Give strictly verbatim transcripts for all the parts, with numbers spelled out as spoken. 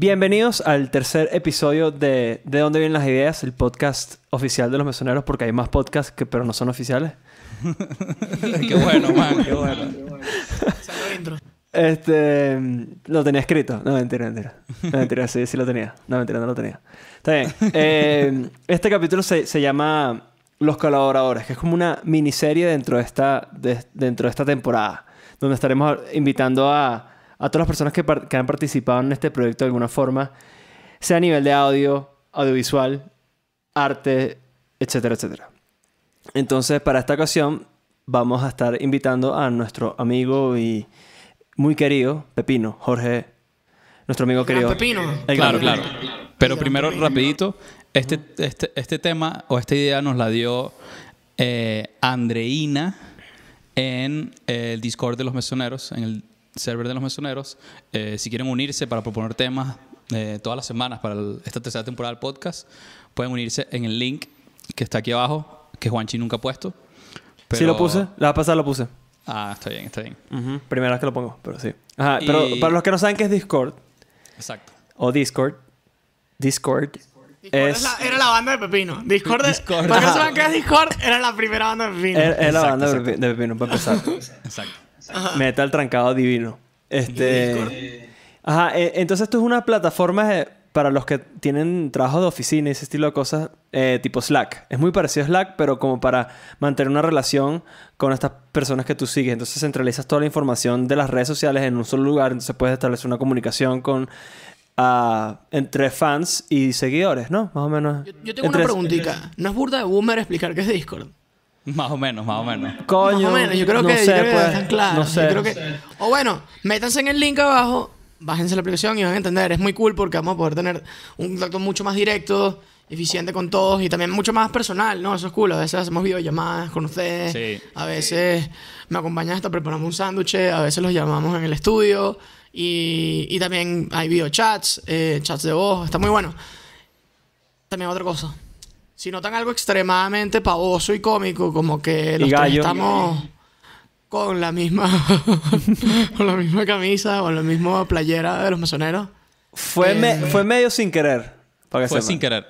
Bienvenidos al tercer episodio de ¿De dónde vienen las ideas? El podcast oficial de los mesoneros, porque hay más podcasts que pero no son oficiales. Qué bueno, man, qué bueno. Salud intro. Este... Lo tenía escrito. No, mentira, mentira. No, mentira, sí, sí lo tenía. No, mentira, no lo tenía. Está bien. Eh, este capítulo se, se llama Los Colaboradores, que es como una miniserie dentro de esta, de, dentro de esta temporada, donde estaremos invitando a... a todas las personas que, par- que han participado en este proyecto de alguna forma, sea a nivel de audio, audiovisual, arte, etcétera, etcétera. Entonces, para esta ocasión, vamos a estar invitando a nuestro amigo y muy querido, Pepino, Jorge, nuestro amigo querido. Gran Pepino. El Claro, gran claro. Pepino. Pero El primero, Gran Pepino. rapidito, este, este, este tema o esta idea nos la dio eh, Andreina en el Discord de los mesoneros, en el server de los mesoneros. Eh, si quieren unirse para proponer temas eh, todas las semanas para el- esta tercera temporada del podcast, pueden unirse en el link que está aquí abajo, que Juanchi nunca ha puesto. Pero... Sí lo puse. La vez pasada lo puse. Ah, está bien, está bien. Ujú. Primera vez que lo pongo, pero sí. Ajá, Y- pero para los que no saben qué es Discord, Exacto. o Discord, Discord, Discord es es... la- era la banda de Pepino. Discord, de, Discord. para que no Ajá. sepan qué es Discord, era la primera banda de Pepino. Es, es la Exacto, banda de exacto. Pepi- de Pepino, para empezar. Exacto. Metal trancado divino. Este... Ajá, eh, entonces esto es una plataforma de- para los que tienen trabajo de oficina y ese estilo de cosas, eh, tipo Slack. Es muy parecido a Slack, pero como para mantener una relación con estas personas que tú sigues. Entonces centralizas toda la información de las redes sociales en un solo lugar. Entonces puedes establecer una comunicación con ah, entre fans y seguidores, ¿no? Más o menos. Yo, yo tengo Entre- una preguntita. ¿No es burda de boomer explicar qué es Discord? Más o menos, más o menos. Coño, Más o menos. Yo creo no que, sé, yo creo que pues, están claros. no sé. Yo creo que... O bueno, métanse en el link abajo, bájense la aplicación y van a entender. Es muy cool porque vamos a poder tener un contacto mucho más directo, eficiente con todos y también mucho más personal, ¿no? Eso es cool. A veces hacemos videollamadas con ustedes. Sí. A veces me acompañan hasta preparamos un sándwich. A veces los llamamos en el estudio. Y, y también hay videochats, eh, chats de voz. Está muy bueno. También otra cosa. Si notan algo extremadamente pavoso y cómico, como que los tres gallo. estamos con la misma con la misma camisa o la misma playera de los mesoneros. Fue, me- fue medio sin querer. Para que Fue sepan. sin querer.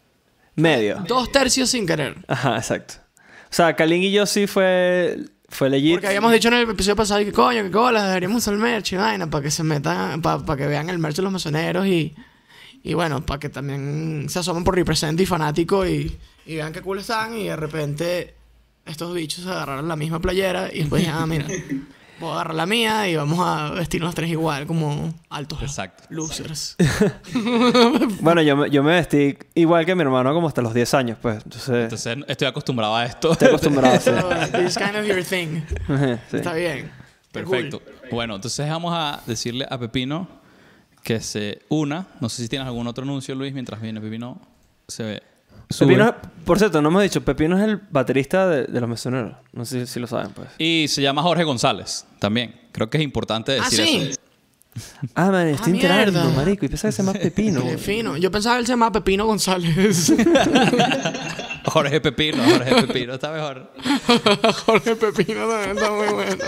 Medio. Dos tercios sin querer. Ajá, exacto. O sea, Kalin y yo sí fue... Fue legit. Porque habíamos dicho en el episodio pasado que coño, que cola, deberíamos usar el merch y vaina para que se metan, para, para que vean el merch de los mesoneros y, y bueno, para que también se asomen por Represent y fanático y, y vean qué cool están y de repente estos bichos agarraron la misma playera y después ya, ah, mira, voy a agarrar la mía y vamos a vestirnos los tres igual como altos Exacto. losers. Bueno, yo me, yo me vestí igual que mi hermano como hasta los diez años, pues. Entonces, Entonces estoy acostumbrado a esto. estoy acostumbrado a So, hacer. this is kind of your thing. Sí. Está bien. Qué cool. Perfecto. Bueno, entonces vamos a decirle a Pepino que se una. No sé si tienes algún otro anuncio, Luis, mientras viene Pepino se sube. Pepino, por cierto, no hemos dicho, Pepino es el baterista de, de los mesoneros. No sé si lo saben, pues. Y se llama Jorge González también. Creo que es importante Ah, decir sí. eso. Ah, man, estoy Ah, enterando, mierda. marico. Y pensaba que se llama Pepino. Qué fino. Yo pensaba que él se llamaba Pepino González. Jorge Pepino, Jorge Pepino, está mejor. Jorge Pepino también está muy bueno.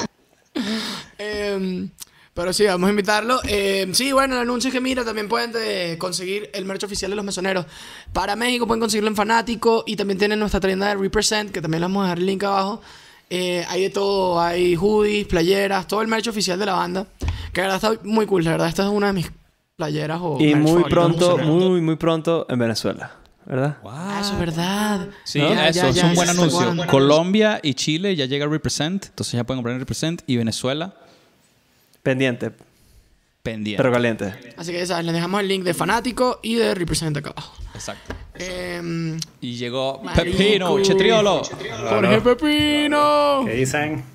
Em, pero sí, vamos a invitarlo. Em, sí, bueno, el anuncio es que mira, también pueden eh, conseguir el merch oficial de los mesoneros. Para México pueden conseguirlo en Fanático y también tienen nuestra tienda de Represent, que también les vamos a dejar el link abajo. Eh, hay de todo, hay hoodies, playeras, todo el merch oficial de la banda. Que la verdad está muy cool, la verdad. Esta es una de mis playeras o Y merch muy favoritos de los pronto, mesoneros. muy, muy pronto en Venezuela. ¿Verdad? Ah, eso es verdad. Sí, ¿No? Ya, eso, ya, es ya, un buen ya está anuncio. guardando. Colombia y Chile ya llega Represent, entonces ya pueden comprar en Represent. Y Venezuela, Pendiente, pendiente. pero caliente. Así que ya sabes, les dejamos el link de Fanático y de Represent acá abajo. Exacto. Em, Y llegó Marico. Pepino, Chetriolo. Jorge Pepino. ¿Qué dicen?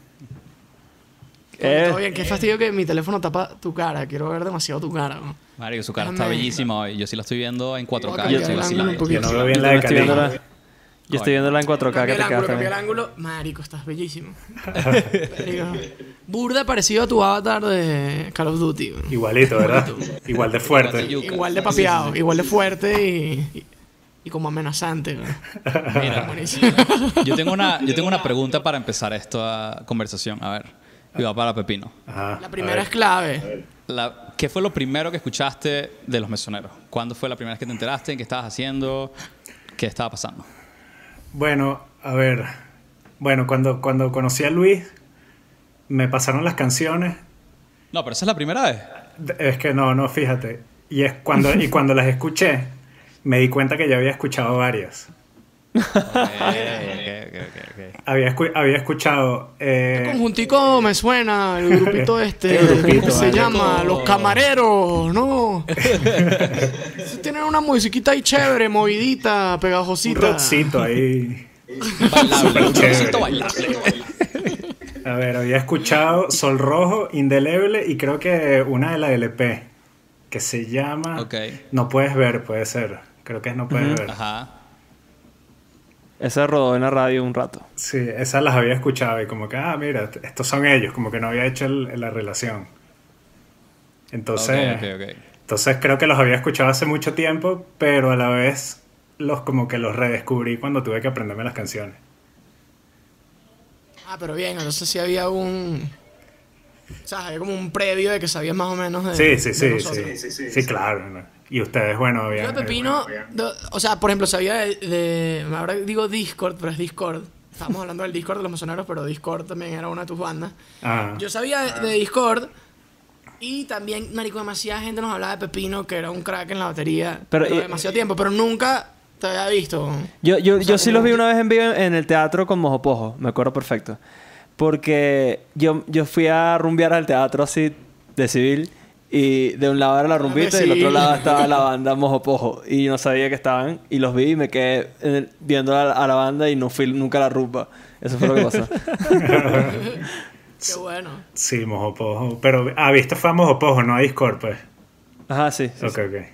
Eh, Todo bien, qué fastidio que mi teléfono tapa tu cara. Quiero ver demasiado tu cara. ¿no? Marico, su cara está Déjame- bellísima hoy. Yo sí la estoy viendo en cuatro K. Voy a Yo cambiar estoy el ángulo un vacilando. Yo poquito. no veo bien yo la también de estoy viéndola, Kalin. yo estoy viéndola en cuatro K, que Cambia te el quedas ángulo, cambia el también. ángulo. Marico, estás bellísimo. Marico. Burda parecido a tu avatar de Call of Duty. ¿no? Igualito, ¿verdad? Igual de fuerte. Yuca. Igual de papeado, igual de fuerte y, y, y como amenazante. ¿no? Mira, Buenísimo. yo tengo una, yo tengo una pregunta para empezar esta conversación. A ver, y va para Pepino. Ajá. La a primera ver. es clave. la, ¿qué fue lo primero que escuchaste de Los Mesoneros? ¿Cuándo fue la primera vez que te enteraste? ¿Qué estabas haciendo? ¿Qué estaba pasando? Bueno, a ver. Bueno, cuando, cuando conocí a Luis, me pasaron las canciones. No, pero esa es la primera vez. Es que no, no, fíjate. Y, es cuando, y cuando las escuché, me di cuenta que ya había escuchado varias. Okay, okay, okay, okay. Había, escu había escuchado... Eh, El conjuntico me suena, el grupito este, ¿Qué grupito, que se vale? llama Los Camareros, ¿no? Tienen una musiquita ahí chévere, movidita, un pegajosita. rockcito ahí. Bailable, un chévere. trocito bailable. A ver, había escuchado Sol Rojo, Indeleble y creo que una de la L P que se llama Ok. No Puedes Ver, puede ser. Creo que es No Puedes Ver. Ajá. Esa rodó en la radio un rato. Sí, esas las había escuchado y como que, ah, mira, estos son ellos, como que no había hecho el- la relación. Entonces, Ok, ok, ok. entonces creo que los había escuchado hace mucho tiempo, pero a la vez los como que los redescubrí cuando tuve que aprenderme las canciones. Ah, pero bien, entonces sí había un... O sea, había como un previo de que sabías más o menos de Sí, sí, de sí, nosotros. sí, sí, sí, claro. ¿no? Y ustedes, bueno, Yo habían... de Pepino, de- o sea, por ejemplo, sabía de, de- ahora digo Discord, pero es Discord. Estábamos hablando del Discord de los Mesoneros, pero Discord también era una de tus bandas. Ah, Yo sabía de, de Discord y también, marico, demasiada gente nos hablaba de Pepino, que era un crack en la batería, Pero, pero, y- demasiado tiempo, pero nunca te había visto. Yo, yo, O sea, yo sí como- los vi una vez en vivo en el teatro con Mojopojo, me acuerdo perfecto. Porque yo, yo fui a rumbear al teatro así de civil y de un lado era la rumbita y del otro civil. lado estaba la banda Mojopojo. Y yo no sabía que estaban y los vi y me quedé en el- viendo a, a la banda y no fui nunca a la rumba. Eso fue lo que pasó. Qué bueno. sí, Mojopojo. Pero, ah, viste, fue a Mojopojo, no a Discord, pues. Ajá, sí. sí, Ok, sí. ok.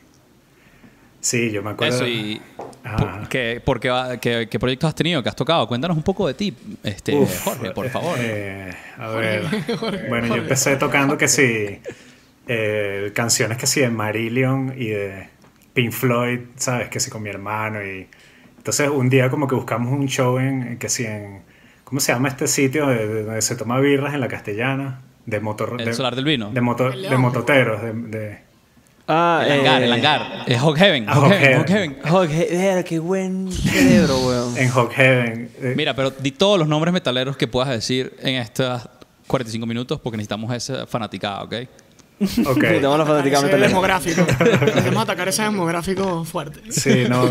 Sí, yo me acuerdo. Eso y... Ajá. por- ¿qué, por qué, va- qué- qué proyectos has tenido? ¿Qué has tocado? Cuéntanos un poco de ti, este, Uf, Jorge, por favor. eh, a ver. Bueno, yo empecé tocando que sí. eh, canciones que sí de Marillion y de Pink Floyd, ¿sabes? Que sí con mi hermano. Y entonces un día como que buscamos un show en, en que sí en. ¿Cómo se llama este sitio de, de- donde se toma birras en la Castellana? De motor. ¿El de, Solar del Vino? De, moto- El de León. mototeros. De, de- Ah, El hangar, eh, el hangar. Es Hog Heaven. Ah, Hog Hog Heaven, Hog Heaven. Heaven. Joder, qué- qué buen cerebro, weón. en Hog Heaven. eh, Mira, pero di todos los nombres metaleros que puedas decir en estos cuarenta y cinco minutos porque necesitamos esa fanaticada, ¿ok? ok. Necesitamos la fanática Ese metalera. demográfico. Necesitamos atacar ese demográfico fuerte. Sí, no.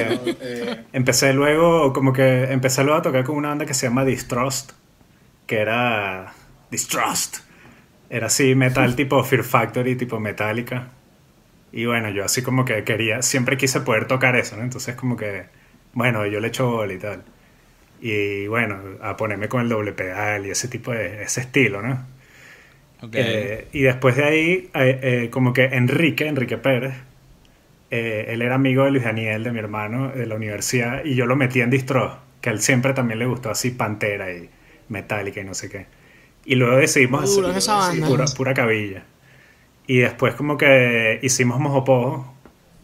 eh, empecé luego, como que empecé luego a tocar con una banda que se llama Distrust, que era Distrust. Era así metal tipo Fear Factory, tipo Metallica. Y bueno, yo así como que quería, siempre quise poder tocar eso, ¿no? Entonces como que, bueno, yo le echo bola y tal. Y bueno, a ponerme con el doble pedal y ese tipo de, ese estilo, ¿no? Ok. Eh, y después de ahí, eh, eh, como que Enrique, Enrique Pérez, eh, él era amigo de Luis Daniel, de mi hermano, de la universidad, y yo lo metí en Distro, que a él siempre también le gustó así Pantera y Metallica y no sé qué. Y luego decidimos Duro hacer en esa banda. pura, pura cabilla. Y después como que hicimos Mojopojo,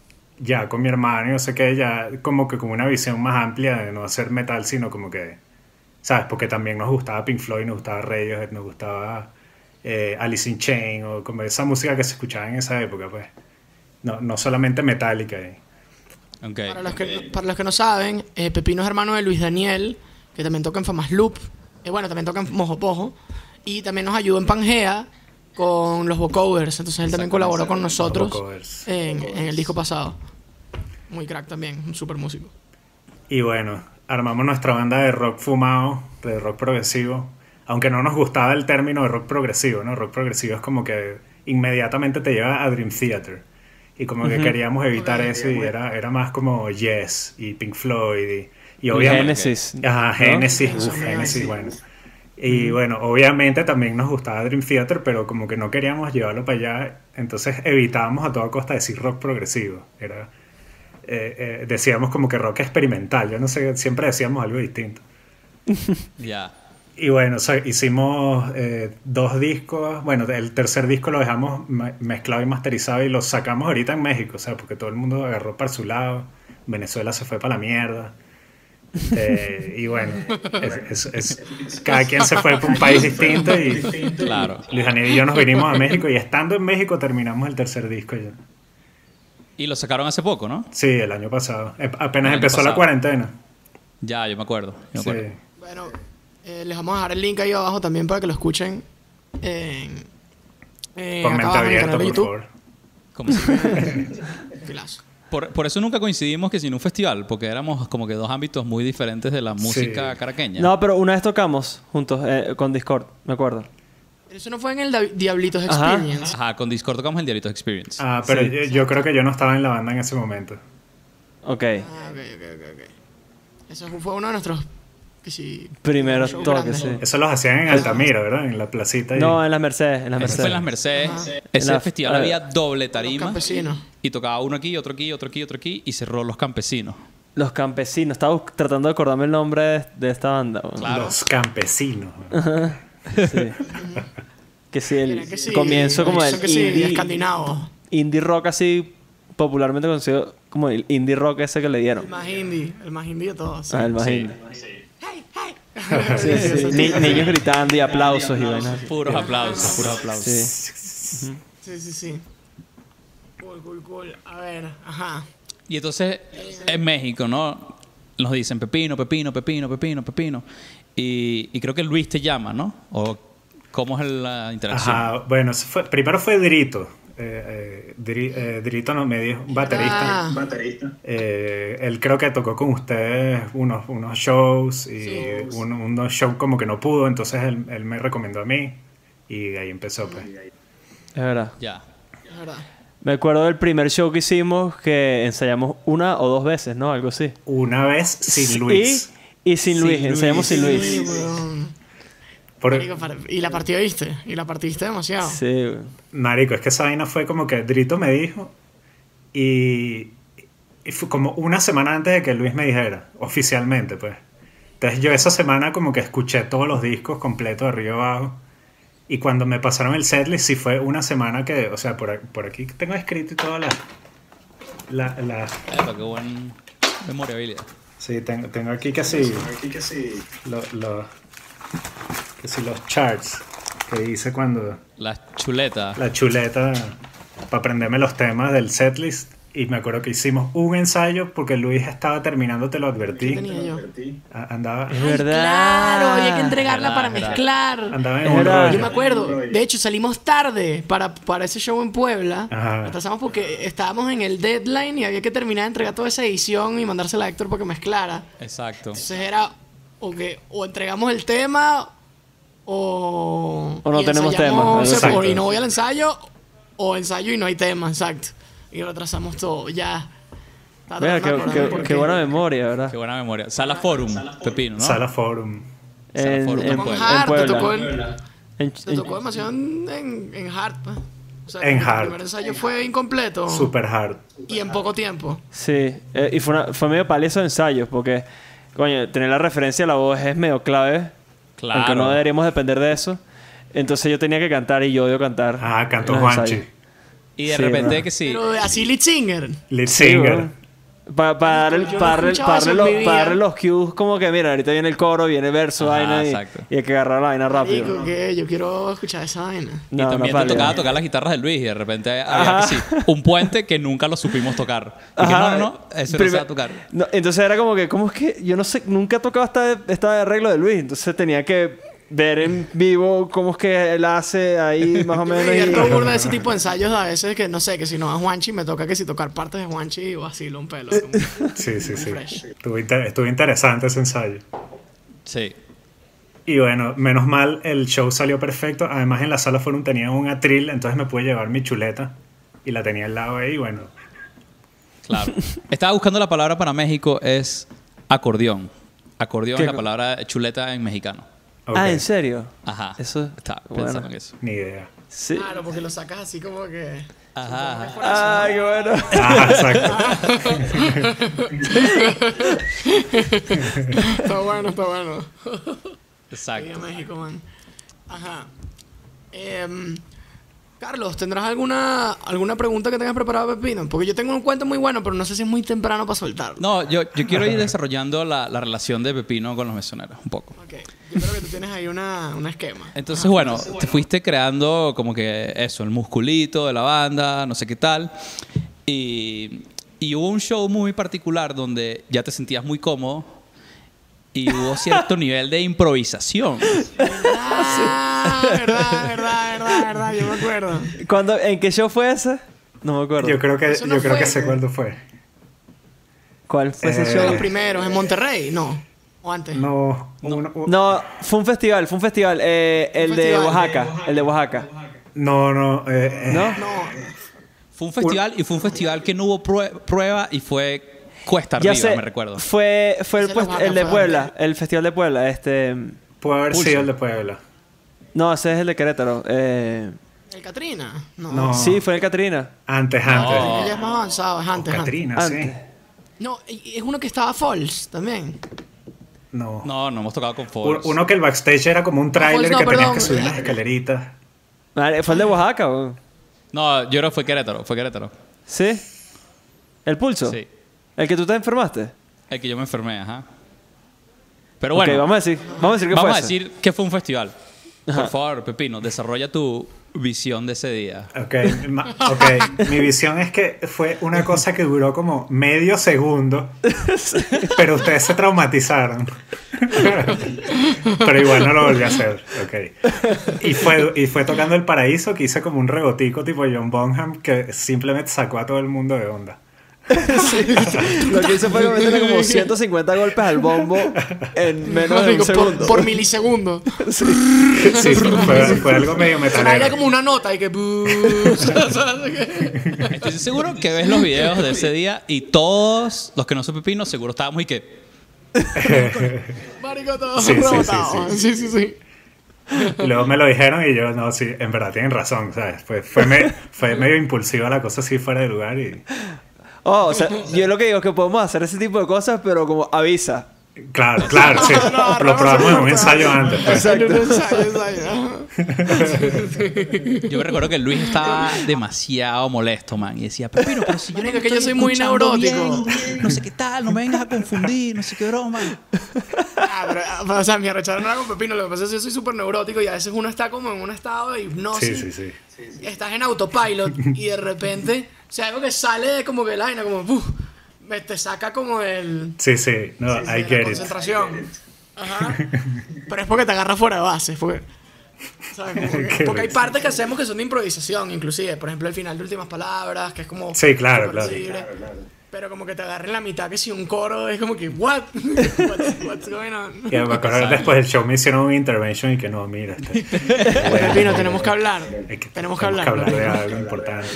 ya con mi hermano y no sé qué, ya como que con una visión más amplia de no hacer metal, sino como que, ¿sabes? Porque también nos gustaba Pink Floyd, nos gustaba Radiohead, nos gustaba eh, Alice in Chains, o como esa música que se escuchaba en esa época, pues. No, no solamente Metallica. Y, Ok. Para los que, para los que no saben, eh, Pepino es hermano de Luis Daniel, que también toca en Famas Loop. Eh, bueno, también toca en Mojopojo. Y también nos ayudó en Pangea con los vocoders. Entonces él también colaboró con nosotros vocoders. en, en el disco pasado. Muy crack también, un super músico. y bueno, armamos nuestra banda de rock fumado, de rock progresivo. Aunque no nos gustaba el término de rock progresivo, ¿no? Rock progresivo es como que inmediatamente te lleva a Dream Theater. Y como que queríamos evitar Ok. eso y era, era más como Yes y Pink Floyd y, y Y obviamente... Genesis. Ajá, ¿no? Genesis, Eso, uf, Genesis. Genesis, bueno. Y bueno, obviamente también nos gustaba Dream Theater, pero como que no queríamos llevarlo para allá, entonces evitábamos a toda costa decir rock progresivo. Era, eh, eh, decíamos como que rock experimental, yo no sé, siempre decíamos algo distinto. Ya. Y bueno, o sea, hicimos eh, dos discos. Bueno, el tercer disco lo dejamos me- mezclado y masterizado y lo sacamos ahorita en México, o sea, porque todo el mundo agarró para su lado. Venezuela se fue para la mierda. Eh, y bueno, es, es, es- cada quien se fue por un país distinto y Claro. Luis Daniel y yo nos vinimos a México y estando en México terminamos el tercer disco ya. Y lo sacaron hace poco, ¿no? Sí, el año pasado. Eh, Apenas El año empezó la pasado. cuarentena. Ya, yo me acuerdo. Yo me Sí. acuerdo. Bueno, eh, les vamos a dejar el link ahí abajo también para que lo escuchen en, en Con acá mente abajo en el abierta, canal de por YouTube. favor. Como si- Filazo. por, por eso nunca coincidimos que sin un festival, porque éramos como que dos ámbitos muy diferentes de la música Sí. caraqueña. No, pero una vez tocamos juntos eh, con Discord, me acuerdo. Eso no fue en el Davi- Diablitos Ajá. Experience. Ajá, con Discord tocamos el Diarito Experience. Ah, pero Sí. yo, yo creo que yo no estaba en la banda en ese momento. Ok. Ah, ok, ok, ok, ok. Eso fue uno de nuestros que sí, Primeros shows toques, grandes. sí. Eso los hacían en Altamira, ¿verdad? En la placita. ahí. No, en las Mercedes, en las Ese fue en las Mercedes. Mercedes. Ajá. Ese En la- festival eh, había doble Los tarima campesinos. y tocaba uno aquí, otro aquí, otro aquí, otro aquí y cerró Los Campesinos. Los campesinos. Estaba bus- tratando de acordarme el nombre de, de esta banda. bueno. Claro. Los campesinos. Sí. Que sí, el Mira que sí, comienzo como son del que sí, indie, escandinavo. indie rock así popularmente conocido como el indie rock ese que le El dieron. más indie, el más indie de todos. Ah, el más Sí. indie. Sí, sí. Ni- niños gritando y aplausos y vainas así. Puros aplausos, puros aplausos. Sí. Sí, sí, sí. Cool, cool, cool. A ver, ajá. Y entonces en México, ¿no? Nos dicen Pepino, Pepino, Pepino, Pepino, Pepino. Y, y creo que Luis te llama, ¿no? O cómo es la interacción. Ajá, bueno, eso fue- primero fue Drito. Eh, eh, Dri- eh, Drito no me dijo, un baterista. Ah. Eh, él creo que tocó con ustedes unos, unos shows y Sí. un- unos shows como que no pudo, entonces él, él me recomendó a mí y de ahí empezó pues. Es verdad. Ya. Es verdad. Me acuerdo del primer show que hicimos que ensayamos una o dos veces, ¿no? Algo así. Una vez sin Luis. Y, y sin Luis, Sin ensayamos sin Sí, Luis. weón. Por- Marico, par- y la partida viste, y la partiste demasiado. Sí, güey. Marico, es que esa vaina fue como que Drito me dijo y, y fue como una semana antes de que Luis me dijera, oficialmente pues. Entonces yo esa semana como que escuché todos los discos completos de arriba abajo y cuando me pasaron el setlist sí fue una semana que, o sea, por, a- por aquí tengo escrito y toda la... la, la Epa, qué buen memorabilidad. sí, tengo, tengo aquí que sí, lo- lo- que sí los charts que hice cuando... Las chuletas. la chuleta para aprenderme los temas del setlist y me acuerdo que hicimos un ensayo porque Luis estaba terminando, te lo ¿Qué advertí. tenía yo? A- Andaba, Es verdad. Claro, había que entregarla Verdad, para verdad. mezclar. andaba en Es un verdad. rollo. Yo me acuerdo, de hecho salimos tarde para, para ese show en Puebla. Ajá. Atrasamos porque estábamos en el deadline y había que terminar de entregar toda esa edición y mandársela a Héctor para que mezclara. Exacto. Entonces era o que o entregamos el tema o... O no y tenemos ensayamos, tema, o sea, exacto. o- y no voy al ensayo o ensayo y no hay tema, exacto. Y retrasamos todo, ya. Estaba Mira, tratando qué, de acordarme qué- por qué qué. buena memoria, ¿verdad? Qué buena memoria. Sala Forum, Pepino, ¿no? Sala Forum. Sala En, Forum en- en Tocó en Puebla. Hard, te Puebla. tocó en, En- te en- tocó demasiado en, en, en Hard, pues. O sea, En como que Hard. el primer ensayo fue incompleto Super hard. y en poco tiempo. Sí, eh, y fue, una- fue medio pali esos ensayos, porque, coño, tener la referencia a la voz es medio clave, Claro. aunque no deberíamos depender de eso. Entonces yo tenía que cantar y yo odio cantar. Ah, cantó en los Juanchi. ensayos. Y de Sí, repente ¿verdad? que sí. Pero así lead singer. Lead Sí, singer. weón. Para darle, Yo no pa darle- escuchaba pa eso darle en los, mi pa vida. darle los cues como que, mira, ahorita viene el coro, viene el verso, Ajá, vaina, y, exacto. y hay que agarrar la vaina rápido. Marico, que yo quiero escuchar esa vaina. Y No, también no te pali, tocaba no. tocar las guitarras de Luis y de repente había Ajá. que sí, un puente que nunca lo supimos tocar. Y que Ajá. no, no, no, eso no Primer- se va a tocar. No, entonces era como que, ¿cómo es que? Yo no sé, nunca he tocado esta, esta arreglo de Luis, entonces tenía que ver en vivo cómo es que él hace ahí más o Me menos. divierto y- burda de ese tipo de ensayos a veces que no sé, que si no a Juanchi me toca que si tocar partes de Juanchi o así un pelo. como- Sí, sí, sí. Fresh. Estuvo, inter- estuvo interesante ese ensayo. Sí. Y bueno, menos mal el show salió perfecto. Además en la sala Forum tenía un atril, entonces me pude llevar mi chuleta y la tenía al lado ahí y bueno. Claro. Estaba buscando la palabra para México, es acordeón. Acordeón ¿Qué es la co- palabra chuleta en mexicano. ok, Ah, ¿en serio? Ajá. Eso- Estaba bueno. pensando en eso. Ni idea. Sí. Claro, porque lo sacas así como que. Ajá. ajá. Ay, qué bueno. Ah, exacto. Está bueno, está bueno. Viva Exacto. México, man. Ajá. Em, Carlos, ¿tendrás alguna, alguna pregunta que tengas preparado, Pepino? Porque yo tengo un cuento muy bueno, pero no sé si es muy temprano para soltarlo. No, yo, yo quiero ir desarrollando la, la relación de Pepino con los mesoneros un poco. Ok, yo creo que tú tienes ahí una, un esquema. Entonces, bueno, te fuiste creando como que eso, el musculito de la banda, no sé qué tal. Y, y hubo un show muy particular donde ya te sentías muy cómodo y hubo cierto nivel de improvisación. Ah, verdad, verdad, verdad, verdad, yo me acuerdo. ¿Cuándo, ¿En qué show fue ese? No me acuerdo. Yo creo que, Eso no yo creo fue. que sé cuándo fue. ¿Cuál fue ese Eh, De show? los primeros, en Monterrey, no. O antes. No, uno- u- No, fue un festival, fue un festival. eh, el de festival. Oaxaca, el de Oaxaca. no, no. eh, eh, ¿No? No, Fue un festival y fue un festival que no hubo prue- prueba y fue cuesta Ya arriba, sé, me recuerdo. fue, fue el, Ese de puest- Oaxaca el de fue Puebla, el festival de Puebla. Este, Puede haber Pulso. sido el de Puebla. no, ese es el de Querétaro. Eh, el Catrina. No, No. Sí, fue en Catrina. Antes, No. antes. Ella es más avanzado, es antes. antes. Catrina, Antes. sí. No, y- es uno que estaba Falls también. No. No, no hemos tocado con U- Forbes. Uno que el backstage era como un tráiler no, que tenías perdón. que subir unas escaleritas. Vale, fue el de Oaxaca, weón. No, yo creo que fue Querétaro, fue Querétaro. ¿Sí? ¿El pulso? Sí. ¿El que tú te enfermaste? El que yo me enfermé, ajá. Pero Ok, bueno, vamos a decir, vamos a decir que vamos fue a ese. decir que fue un festival. Ajá. Por favor, Pepino, desarrolla tu visión de ese día. Ok, ma- ok. Mi visión es que fue una cosa que duró como medio segundo, pero ustedes se traumatizaron. Pero igual no lo volví a hacer. Ok. Y fue, y fue tocando El Paraíso que hice como un rebotico tipo John Bonham que simplemente sacó a todo el mundo de onda. Lo que hizo fue que meterle como ciento cincuenta golpes al bombo en menos de un Marico, segundo. por, por milisegundo. Sí, fue, fue algo medio Sonaba ya metalero. como una nota y que... Estoy seguro que ves los videos de ese día y todos los que no son Pepino seguro estábamos y que... Marico, todo Sí, sí, sí, rebotado. Sí, sí, sí. Y luego me lo dijeron y yo, no, sí, en verdad tienen razón, ¿sabes? Fue, fue, me- fue medio impulsiva la cosa así fuera de lugar y... Oh, o sea, yo lo que digo es que podemos hacer ese tipo de cosas, pero como avisa. Claro, claro, sí. No, Lo no, probamos no, en un no, ensayo antes. pues. En un ensayo, ensayo. Yo me recuerdo que Luis estaba demasiado molesto, man. Y decía, Pepino, pero si yo no Marico, te que yo estoy soy muy escuchando neurótico. bien, no sé qué tal, no me vengas a confundir, no sé qué broma. Ah, pero, ah, o sea, mi arrechada no era con Pepino. Lo que pasa es que yo soy súper neurótico y a veces uno está como en un estado de hipnosis. Sí, sí, sí. Estás en autopilot y de repente, o sea, algo que sale de como que la vaina, como, uf, me te saca como el... Sí, sí. No, sí, sí, I la get it. concentración. Ajá. Pero es porque te agarra fuera de base. es Porque, ¿sabes? Como que- Qué porque hay risa. partes que hacemos que son de improvisación, inclusive. Por ejemplo, el final de Últimas Palabras, que es como... Sí, claro, súper claro. libre. Pero como que te agarra en la mitad, que si un coro es como que, what? what's, what's going on? Y me acuerdo después del show me hicieron un intervention y que no, mira, este, Pepino, tenemos que hablar. hay que- Tenemos que hablar. de algo importante.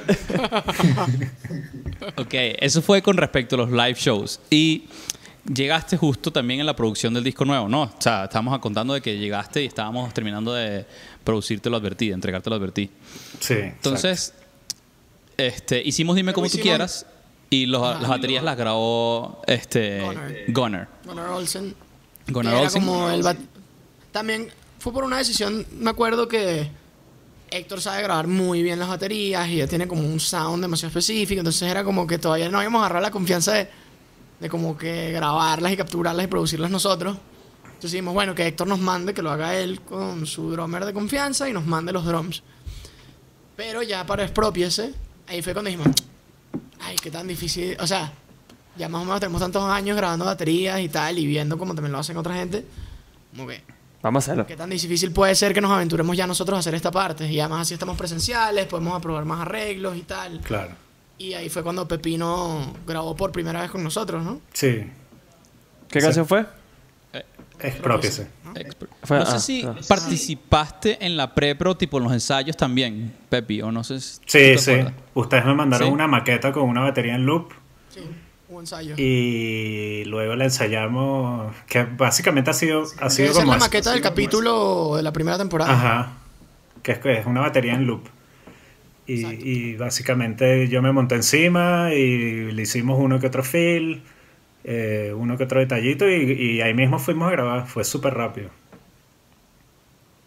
Ok, eso fue con respecto a los live shows. Y llegaste justo también en la producción del disco nuevo, ¿no? O sea, estábamos contando de que llegaste y estábamos terminando de producirte lo advertí, de entregarte lo advertí. Sí. Entonces, este, hicimos Dime como tú hicimos- quieras y los- las baterías las grabó este, Gunnar. Gunnar. Gunnar Olsen. Gunnar que era Olsen. como el bat- También fue por una decisión, me acuerdo que Héctor sabe grabar muy bien las baterías y ya tiene como un sound demasiado específico, entonces era como que todavía no habíamos agarrado la confianza de, de como que grabarlas y capturarlas y producirlas nosotros. Entonces dijimos, bueno, que Héctor nos mande, que lo haga él con su drummer de confianza y nos mande los drums. Pero ya para expropiarse, ahí fue cuando dijimos, ay, qué tan difícil, o sea, ya más o menos tenemos tantos años grabando baterías y tal y viendo cómo también lo hacen otra gente, como que Vamos a hacerlo. qué tan difícil puede ser que nos aventuremos ya nosotros a hacer esta parte. Y además así estamos presenciales, podemos aprobar más arreglos y tal. Claro. Y ahí fue cuando Pepino grabó por primera vez con nosotros, ¿no? Sí. ¿Qué Sí. canción fue? Expropiese. Expr- Fue- no sé ah, si ah. participaste en la pre-pro, tipo en los ensayos también, Pepi, o no sé si tú Sí, te sí. acuerdas. Ustedes me mandaron ¿Sí? una maqueta con una batería en loop Sí, hubo ensayo. y luego la ensayamos, que básicamente ha sido, ha Esa sido es como... la maqueta del capítulo de la primera temporada. Ajá. Que es, que es una batería en loop. Y, y básicamente yo me monté encima y le hicimos uno que otro fill, eh, uno que otro detallito y, y ahí mismo fuimos a grabar. Fue súper rápido.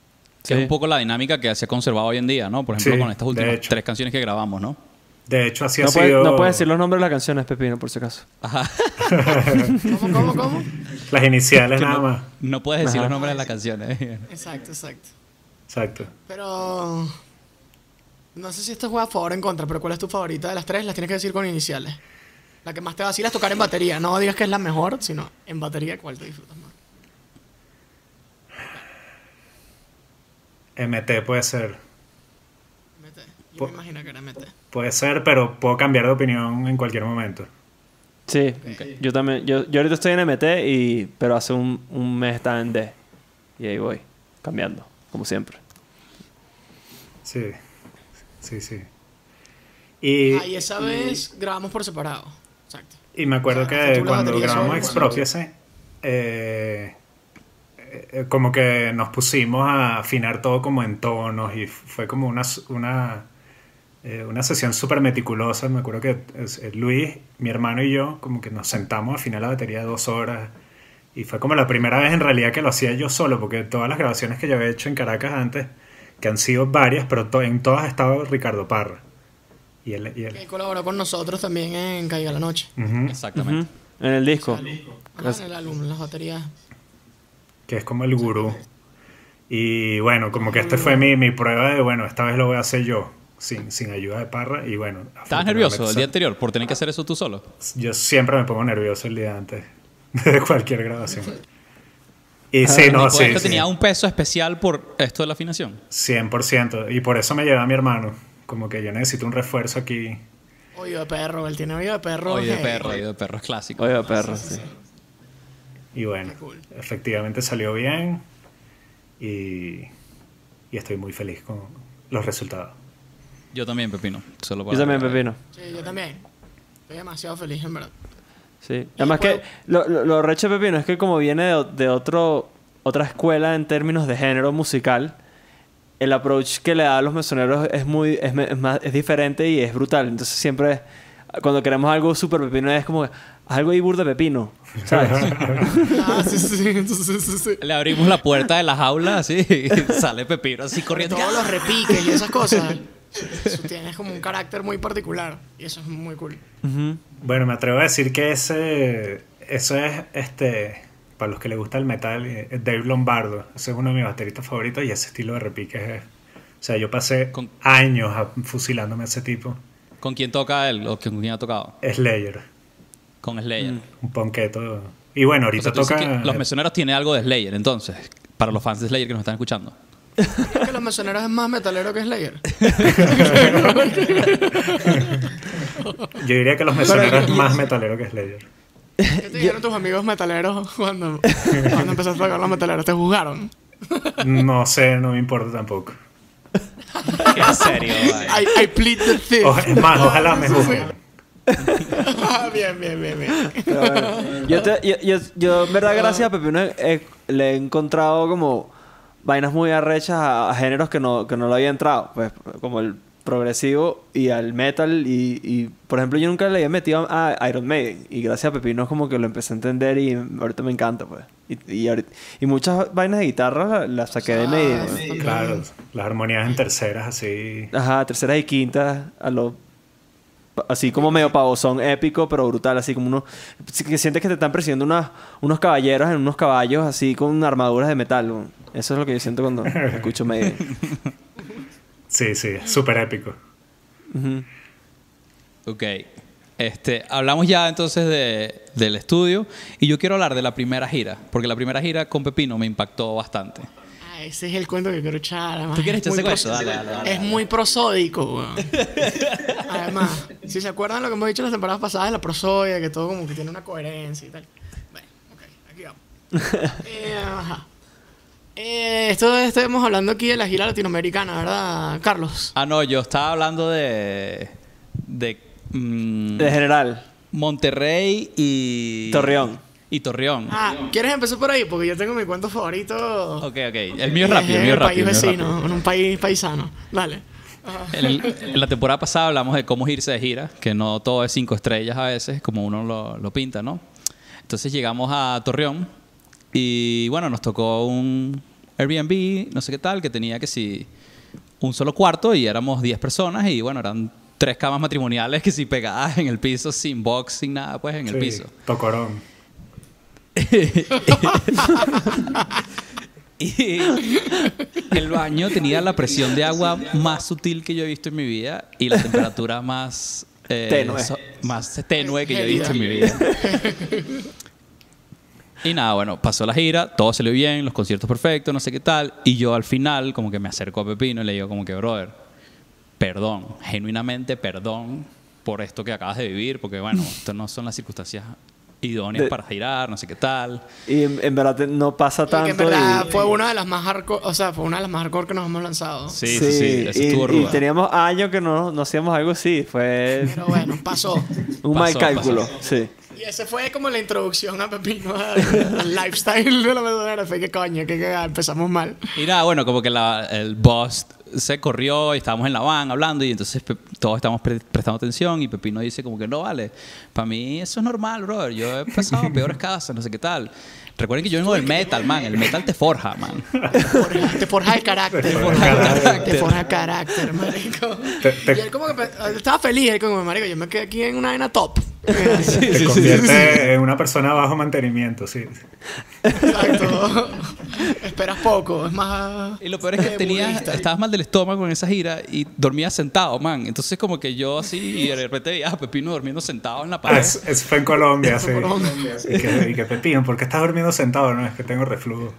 Que Sí. es un poco la dinámica que se ha conservado hoy en día, ¿no? Por ejemplo, Sí, con estas de últimas hecho. tres canciones que grabamos, ¿no? De hecho, así No, ha puede- sido... no puedes decir los nombres de las canciones, Pepino, por si acaso. Ajá. ¿Cómo, cómo, cómo? Las iniciales Que nada no, más. no puedes decir Ajá. los nombres de las canciones. Exacto, exacto. Exacto. Pero... No sé si esto juega a favor o en contra, pero ¿cuál es tu favorita de las tres? Las tienes que decir con iniciales. La que más te vacilas tocar en batería. No digas que es la mejor, sino en batería, ¿cuál te disfrutas más? M T puede ser. M T. Yo Po- me imagino que era M T. Puede ser, pero puedo cambiar de opinión en cualquier momento. Sí, Ok. yo también. Yo, yo ahorita estoy en M T, y, pero hace un, un mes estaba en D. Y ahí voy, cambiando, como siempre. Sí. Sí, sí. Y, Ah, y esa vez grabamos por separado. Exacto. y me acuerdo O sea, hace que tú la cuando batería grabamos solo, Expropiese, eh, eh, como que nos pusimos a afinar todo como en tonos y fue como una, una, eh, una sesión súper meticulosa. Me acuerdo que eh, Luis, mi hermano y yo, como que nos sentamos a afinar la batería dos horas. Y fue como la primera vez en realidad que lo hacía yo solo, porque todas las grabaciones que yo había hecho en Caracas antes, que han sido varias, pero to- en todas ha estado Ricardo Parra. Y él... Y él. Que colaboró con nosotros también en Caiga la Noche. Ujú. Exactamente. Ujú. En el disco. Ajá, en el álbum, en las baterías. Que es como el gurú. Y bueno, como que este fue mi, mi prueba de, bueno, esta vez lo voy a hacer yo, sin, sin ayuda de Parra. Y bueno, ¿Estabas nervioso el afortunadamente día anterior por tener que hacer eso tú solo? yo siempre me pongo nervioso el día antes de cualquier grabación. Y sí, no, ¿Y sí, esto sí, tenía un peso especial por esto de la afinación? cien por ciento. Y por eso me llevé a mi hermano. Como que yo necesito un refuerzo aquí. Oído de perro, él tiene oído de perro. Oye, de hey. perro, oye, de perro es clásico. Oye, perro, sí. Y bueno, Qué cool. efectivamente salió bien. Y, y estoy muy feliz con los resultados. Yo también, Pepino. Solo Yo para- también, Pepino. Sí, yo también. Estoy demasiado feliz, en verdad. Sí. Además que lo, lo, lo recho de Pepino es que como viene de, de otro, otra escuela en términos de género musical, el approach que le da a los mesoneros es muy es, me- es más, es diferente y es brutal. Entonces siempre, cuando queremos algo súper Pepino, es como, haz algo ahí burda de Pepino, ¿sabes? Ah, sí, sí, sí. Entonces, sí, sí. Le abrimos la puerta de la jaula así y sale Pepino así corriendo. Todos los repiques y esas cosas. Eso tiene como un carácter muy particular. Y eso es muy cool. Ujú. Bueno, me atrevo a decir que ese, eso es, este, para los que les gusta el metal, eh, Dave Lombardo. Ese es uno de mis bateristas favoritos y ese estilo de repique es... O sea, yo pasé Con- años a- fusilándome a ese tipo. ¿Con quién toca él o con quién ha tocado? Slayer, Con Slayer. un ponqueto. Y bueno, O ahorita sea, tú dices toca... que los mesoneros tienen algo de Slayer, entonces, para los fans de Slayer que nos están escuchando. ¿Crees que los mesoneros es más metalero que Slayer? Yo diría que los mesoneros es más metalero que Slayer. ¿Qué te dijeron tus amigos metaleros cuando, cuando empezaste a tocar los metaleros? ¿Te juzgaron? No sé, no me importa tampoco. En serio, I, I plead the fifth. O- es más, ojalá me Sí, sí. juzguen. Ah, bien, bien, bien, bien. Pero bueno, yo, te- yo, yo, yo, en verdad, gracias a Pepino he- le he encontrado como vainas muy arrechas a, a géneros que no, que no lo había entrado. Pues, como el progresivo y al metal. Y, y, por ejemplo, yo nunca le había metido a, a Iron Maiden. Y gracias a Pepino es como que lo empecé a entender y ahorita me encanta, pues. Y, y, ahorita- y muchas vainas de guitarra las las saqué de Maiden. Ah, pues. sí. Claro, las armonías en terceras así. Ajá, terceras y quintas, a lo así como medio pavosón épico, pero brutal, así como uno que sientes que te están persiguiendo unas- unos caballeros en unos caballos así con armaduras de metal. ¿no? Eso es lo que yo siento cuando escucho Maiden. Sí, sí, súper épico. Ujú. Ok. Este, hablamos ya entonces de, del estudio y yo quiero hablar de la primera gira, porque la primera gira con Pepino me impactó bastante. Ah, ese es el cuento que quiero echar. Además, ¿Tú quieres es echar ese muy cuento? pros- Dale, dale, dale, Es dale. muy prosódico, weón. Además, si se acuerdan lo que hemos dicho en las temporadas pasadas de la prosodia, que todo como que tiene una coherencia y tal. Bueno, ok, aquí vamos. Eh, ajá. Eh, esto estamos hablando aquí de la gira latinoamericana, ¿verdad, Carlos? Ah, no, yo estaba hablando de... de mm, De general, Monterrey y... Torreón. Y Torreón. Ah, ¿quieres empezar por ahí? Porque yo tengo mi cuento favorito. Ok, ok. El mío es rápido, el mío es en rápido. país el mío es vecino, rápido. en un país paisano. Dale. Ajá. En, el- en la temporada pasada hablamos de cómo irse de gira, que no todo es cinco estrellas a veces, como uno lo, lo pinta, ¿no? Entonces llegamos a Torreón y bueno, nos tocó un, Airbnb, no sé qué tal, que tenía que si un solo cuarto y éramos diez personas y bueno, eran tres camas matrimoniales que si pegadas en el piso, sin box, sin nada, pues en el Sí, piso. tocorón. Y el baño tenía la presión de agua más sutil que yo he visto en mi vida y la temperatura más eh, Tenue. so- más tenue que yo he visto en mi vida. Y nada, bueno, pasó la gira, todo salió bien, los conciertos perfectos, no sé qué tal. Y yo al final como que me acerco a Pepino y le digo como que, brother, perdón, genuinamente perdón por esto que acabas de vivir, porque bueno, estas no son las circunstancias idóneas De- para girar, no sé qué tal. Y en, en verdad te- no pasa Y tanto. que en verdad y- fue una de las más hardcore, o sea, fue una de las más hardcore que nos hemos lanzado. Sí, sí, sí, eso y, estuvo y rudo. teníamos años que no, no hacíamos algo así. Fue Pero bueno, pasó. un mal Pasó, cálculo. pasó. Sí. Y ese fue como la introducción a Pepino, al, al lifestyle de la mesonera. Fue que coño, que cagada, empezamos mal. Y nada, bueno, como que la- el boss se corrió y estábamos en la van hablando y entonces Pe- todos estamos pre- prestando atención y Pepino dice como que no vale, para mí eso es normal, brother, yo he pasado peores casas, no sé qué tal. Recuerden que yo vengo del metal, man, el metal te forja, man. Te forja, te forja el carácter. Te forja el carácter. Te forja el carácter, marico. Te- te- Y él como que pe- él estaba feliz, él como, marico, yo me quedé aquí en una vaina top. Te convierte en una persona bajo mantenimiento, sí. Exacto. Esperas poco, es más... Y lo peor es que eh, tenías, budista. estabas mal del estómago en esa gira y dormías sentado, man. Entonces como que yo así y de repente veía a Pepino durmiendo sentado en la Ah, pared. eso, eso fue en Colombia, sí. Fue en Colombia. Y que, y que Pepino, ¿por qué estás durmiendo sentado? No, es que tengo reflujo.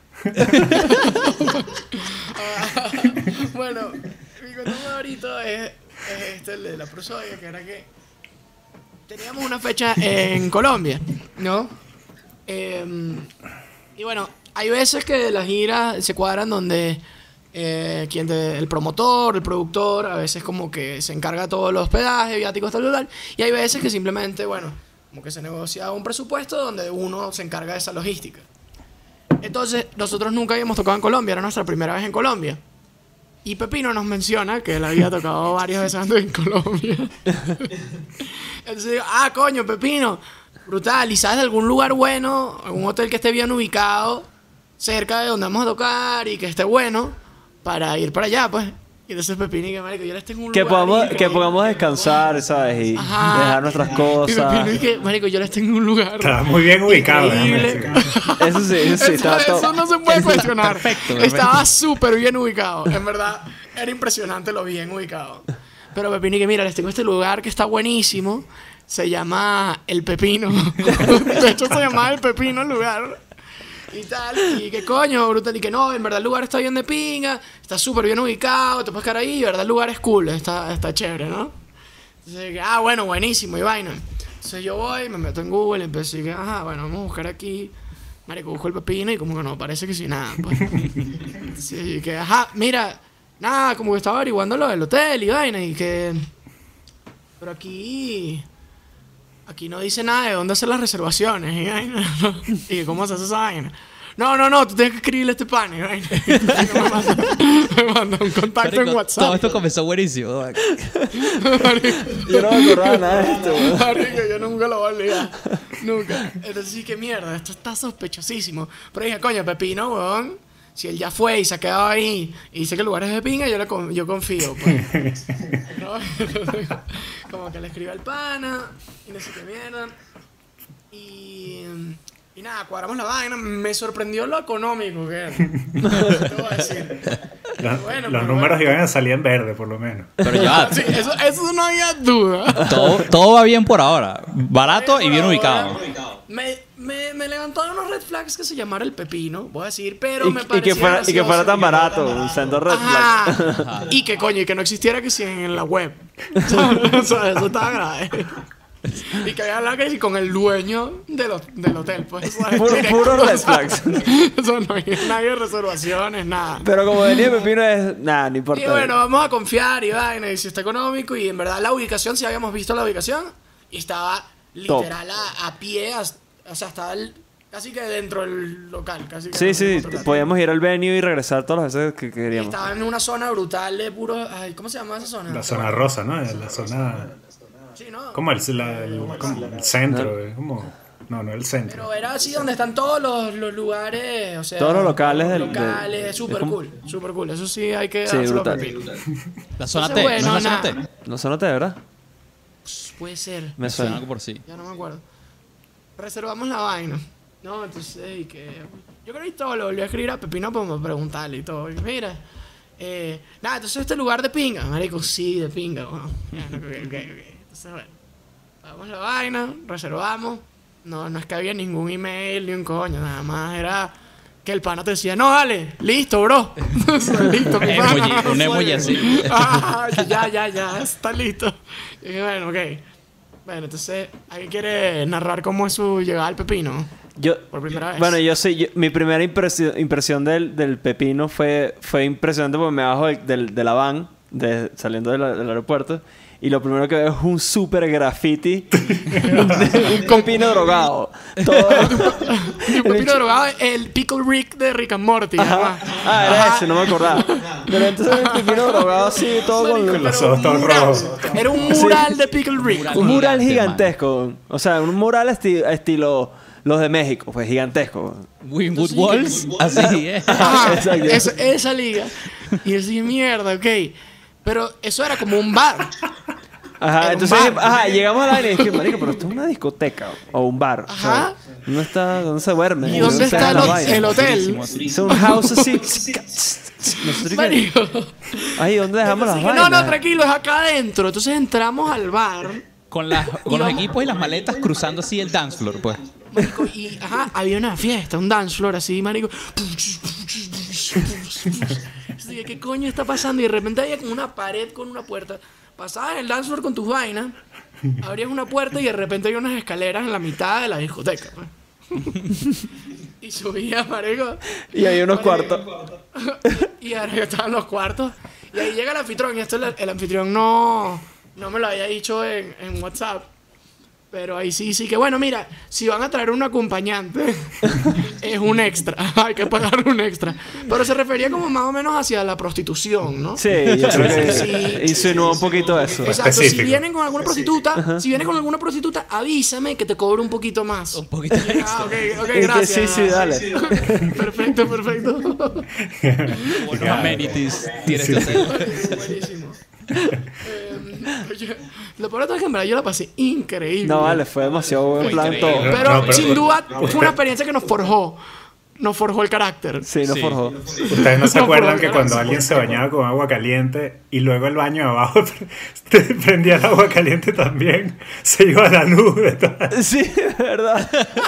Bueno, mi cuento favorito es, es este, el de la prosodia, que era que teníamos una fecha en Colombia, ¿no? Eh, y bueno, hay veces que las giras se cuadran donde eh, quien te- el promotor, el productor, a veces como que se encarga de todos los hospedajes, viáticos, tal, tal, tal. Y hay veces que simplemente, bueno, como que se negocia un presupuesto donde uno se encarga de esa logística. Entonces, nosotros nunca habíamos tocado en Colombia, era nuestra primera vez en Colombia. Y Pepino nos menciona que él había tocado varias veces antes en Colombia. Entonces digo, ah, coño, Pepino, brutal. ¿Y sabes de algún lugar bueno, algún hotel que esté bien ubicado, cerca de donde vamos a tocar y que esté bueno, para ir para allá, pues? Y entonces Pepino y que, marico, yo les tengo un Que lugar podamos, que increíble, podamos descansar, ¿sabes? Y Ajá. dejar nuestras Y Pepino y cosas. que, marico, yo les tengo un lugar. Estaba muy bien ubicado, déjame increíble. decir. Eso sí, eso sí, Eso, está eso todo. no se puede cuestionar. perfecto, perfecto. Estaba súper bien ubicado. En verdad, era impresionante lo bien ubicado. Pero Pepino, y que mira, les tengo este lugar que está buenísimo. Se llama El Pepino. De hecho, se llamaba El Pepino el lugar. Y tal. Y que coño, brutal. Y que no, en verdad el lugar está bien de pinga. Está súper bien ubicado. Te puedes quedar ahí. Y en verdad el lugar es cool. Está, está chévere, ¿no? Entonces, que, ah, bueno, buenísimo. Y vaina. Entonces yo voy, me meto en Google y empecé que, ajá, bueno, vamos a buscar aquí. Marico, busco el Pepino y como que no, parece que sí, nada. Pues. Sí, que, ajá, mira, nada, como que estaba averiguando lo del hotel y vaina y que... Pero aquí... Aquí no dice nada de dónde hacer las reservaciones y vaina, ¿no? Y que cómo se hace esa vaina. No, no, no, tú tienes que escribirle a este pan y vaina. Y me manda, me manda un contacto en Marico, WhatsApp. todo esto comenzó buenísimo. man. Yo no me acordaba nada de esto, weón. Marico, yo nunca lo voy a olvidar. Nunca. Entonces sí, que mierda, esto está sospechosísimo. Pero dije, coño, Pepino, weón. Si él ya fue y se ha quedado ahí y dice que el lugar es de pinga, yo, le con- yo confío, pues. ¿No? Entonces, como que le escribe al pana y no sé qué mierda. Y, y nada, cuadramos la vaina. Me sorprendió lo económico que era. Te voy a decir. Los, Bueno, los pero números bueno. iban a salir en verde, por lo menos. Pero ya, Sí, eso, eso no había duda. todo, todo va bien por ahora. Barato y bien Por ubicado. ahora, Me, me, me levantó unos red flags que se llamara el Pepino, voy a decir, pero Y, me y parecía que fuera, y que gracioso. fuera tan barato, un centro red flag. Ajá. Y que coño, y que no existiera que si en la web. O sea, eso estaba grave. Y que había hablado que si con el dueño del, ho- del hotel, pues. ¿sabes? Puro- Directo, puro o red sea, flags. Eso no hay nadie de reservaciones, nada. Pero como venía Pepino es... Nada, no importa. Y bueno, vamos a confiar y vaina, y si está económico, y en verdad la ubicación, si habíamos visto la ubicación, y estaba literal a, a pie, as- o sea, estaba el- casi que dentro del local, casi que Sí, no sí, podíamos tocar. podíamos ir al venue y regresar todas las veces que Y queríamos. estaba en una zona brutal de puro, ay, ¿cómo se llama esa zona? La zona rosa, ¿no? La zona... Sí, ¿no? Como el, la- el- como el centro, es como... No, no el centro. Pero era así donde están todos los, los lugares, o sea... Todos los locales del- locales, del- súper es como- cool, súper cool. Eso sí hay que Sí, dárselo brutal. a Pepino. La zona Entonces, T, bueno, ¿no es la zona nada. T? No sonó ¿verdad? Puede ser. Me Suena suena. algo por sí. Ya no me acuerdo. Reservamos la vaina. No, entonces, y que... Yo creo que todo lo volví a escribir a Pepino para preguntarle y todo. Y mira, eh, nada, entonces este lugar de pinga. Marico, sí, de pinga. Bueno, ya, ok, ok, ok. Entonces, bueno, pagamos la vaina, reservamos. No, no es que había ningún email ni un coño, nada más era que el pana te decía, no, dale, listo, bro. Listo, mi pana. Emoji, un emoji así. Ah, ya, ya, ya, está listo. Y dije, bueno, ok. Bueno, entonces, ¿alguien quiere narrar cómo es su llegada al pepino? Yo, Por primera vez. Bueno, yo sí, yo- mi primera impresión, impresión del, del pepino fue, fue impresionante porque me bajo del, del- de la van, de, saliendo del, del aeropuerto, y lo primero que veo es un super graffiti de un pepino drogado. Todo, Y un pepino drogado, el Pickle Rick de Rick and Morty. Ajá. además. Ah, era Ajá. ese, no me acordaba. Pero entonces el pepino drogado así, todo con Marico, los pero ojos un todos mural. rojos. Era un mural de Pickle Rick. un mural Gigante, gigantesco. O sea, un mural esti- estilo los de México, pues gigantesco. Winwood Walls, así es. Ajá, Exacto. esa, esa liga. Y yo decía, mierda, ok. Pero eso era como un bar. Ajá, Era un entonces bar. ajá, llegamos a la vaina y dije, marico, pero esto es una discoteca o un bar. O sea, Ajá. ¿dónde está, dónde se duerme? ¿Y dónde está el, la hot- vaina? el hotel? Es un house así. Nosotros que- Marico. Ahí, ¿dónde dejamos las Así que, vainas? no, no, tranquilo, es acá adentro. Entonces entramos al bar. Con, las- con los equipos y las maletas cruzando así el dance floor, pues. Marico, y ajá, había una fiesta, un dance floor así, marico. Así que, ¿qué coño está pasando? Y de repente había como una pared con una puerta. Pasabas en el dance floor con tus vainas, abrías una puerta y de repente había unas escaleras en la mitad de la discoteca. pues. Y subías, marico. Y hay unos Marico. cuartos. Y ahora estaban los cuartos. Y ahí llega el anfitrión. Y esto el, el anfitrión no, no me lo había dicho en, en WhatsApp. Pero ahí sí, sí que bueno, mira, si van a traer un acompañante, es un extra. Hay que pagar un extra. Pero se refería como más o menos hacia la prostitución, ¿no? Sí, yo creo que Sí. insinuó un poquito eso. Exacto, si Específico. vienen con alguna prostituta, si vienen con alguna prostituta, avísame que te cobro un poquito más. Un poquito Ah, ok, ok, Y que gracias. sí, sí, dale. Perfecto, perfecto. Buenos amenities tiene este hotel. Buenísimo. Eh, oye, lo peor de todo es que en verdad yo la pasé increíble. No, vale, fue demasiado buen Fue plan increíble. todo. Pero, No, pero- sin duda usted- fue una experiencia que nos forjó. Nos forjó el carácter. Sí, no Sí. forjó. Ustedes no se No, acuerdan por que lo cuando menos. alguien se bañaba con agua caliente y luego el baño de abajo prendía el agua caliente también, se iba a la nube. toda- Sí, de verdad.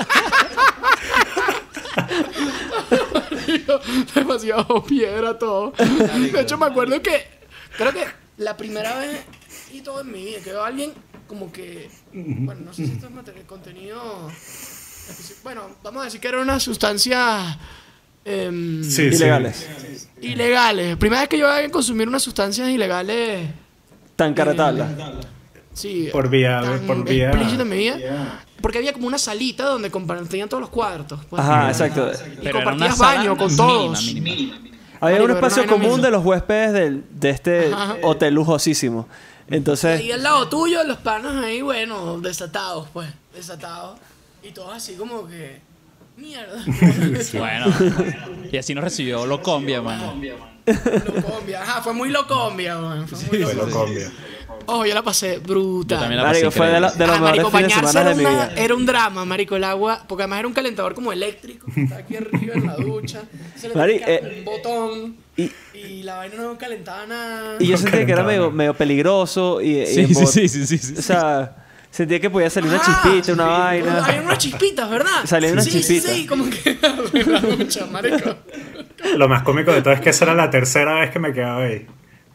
Demasiado piedra todo. De hecho, me acuerdo que creo que la primera vez y todo en mi vida que veo a alguien como que, bueno, no sé si esto es material, contenido, especi- bueno, vamos a decir que era una sustancia em, Sí, sí. Ilegales. ilegales. Primera vez que yo veo a alguien consumir unas sustancias ilegales, Tan caratabla. sí, Por vía- tan por vía- explícito en mi vida, porque había como una salita donde compartían todos los cuartos. pues. Ajá, exacto. Y Pero era una compartías sala baño con mínima, todos. mínima. Había Marico, un era espacio una vaina común mínima. de los huéspedes del, de este Ajá. hotel lujosísimo. Entonces, Ahí al lado tuyo, los panas ahí, bueno, desatados, pues, desatados. Y todos así como que, mierda. Bueno, y así nos recibió Locombia, mano. Locombia, ajá, fue muy locombia, man. Fue muy Fue locombia. Locombia. Oh, yo la pasé brutal. Yo también la pasé marico, fue de, la- increíble. de los Ah, mejores marico, fines de bañarse semana era, de mi una- vida. era un drama, marico, el agua, porque además era un calentador como eléctrico, está aquí arriba en la ducha, se le Mari, tenía que eh, dar un botón y- y, la vaina no calentaba nada. Y yo No sentía que era calentaba medio, nada. medio peligroso y, y Sí, en sí, Bogotá- sí, sí, sí, sí. O sea, sentía que podía salir una Ajá, chispita, una sí, vaina. Había unas chispitas, ¿verdad? Salían unas sí, chispitas. Sí, sí, como que en la ducha, marico. Lo más cómico de todo es que esa era la tercera vez que me quedaba ahí.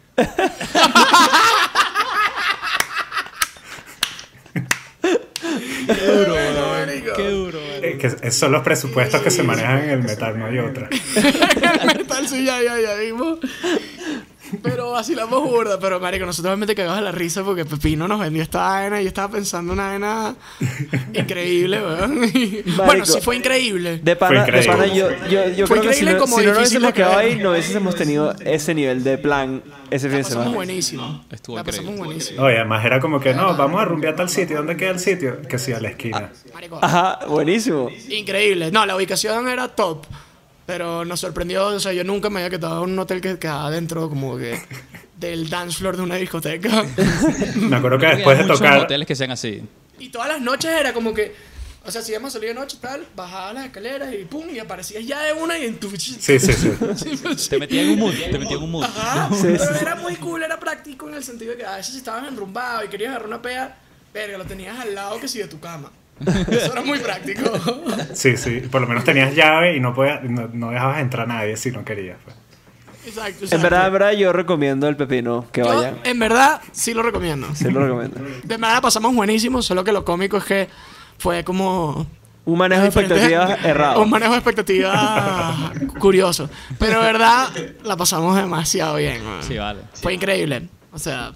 Qué duro, marico. Qué duro, mano. Eh, que esos son los presupuestos que se manejan en el metal, no hay otra. El metal, sí, ya, ya, ya vimos. Pero vacilamos burda. Pero, marico, nosotros obviamente cagamos de la risa porque Pepino nos vendió esta vaina y yo estaba pensando una vaina increíble, weón. Y, bueno, sí fue increíble. De pana, Fue de pana increíble. yo, yo, yo Fue creo que si increíble no, como si no nos difícil hubiésemos de quedado creer. ahí, no hubiésemos tenido ese nivel de plan ese fin La de pasamos semana. buenísimo. Estuvo La pasamos increíble. buenísimo. Oye, además era como que, no, vamos a rumbear a tal sitio. ¿Dónde queda el sitio? Que sí, a la esquina. Marico, Ajá, buenísimo. increíble. No, la ubicación era top. Pero nos sorprendió. O sea, yo nunca me había quedado en un hotel que quedaba dentro como que del dance floor de una discoteca. Me acuerdo que Creo que después hay de muchos tocar... hoteles que sean así. Y todas las noches era como que, o sea, si íbamos a salir de noche tal, bajabas las escaleras y pum, y aparecías ya de una y en tu... Sí, sí, sí. Te metían en un mood. Te metían en un mood. Ajá, Sí, pero sí, sí. era muy cool, era práctico en el sentido de que a veces si estabas enrumbado y querías agarrar una pea, verga, lo tenías al lado que si de tu cama. Eso era muy práctico. Sí, sí. Por lo menos tenías llave y no, podías, no, no dejabas entrar a nadie si no querías. Pues. Exacto, exacto. En verdad, en verdad, yo recomiendo el pepino que Yo, vayan. en verdad, sí lo recomiendo. Sí lo recomiendo. De verdad la pasamos buenísimo, solo que lo cómico es que fue como... Un manejo de diferentes- expectativas errado. Un manejo de expectativas curioso. Pero de verdad, la pasamos demasiado bien. Man. Sí, vale. Fue increíble. O sea,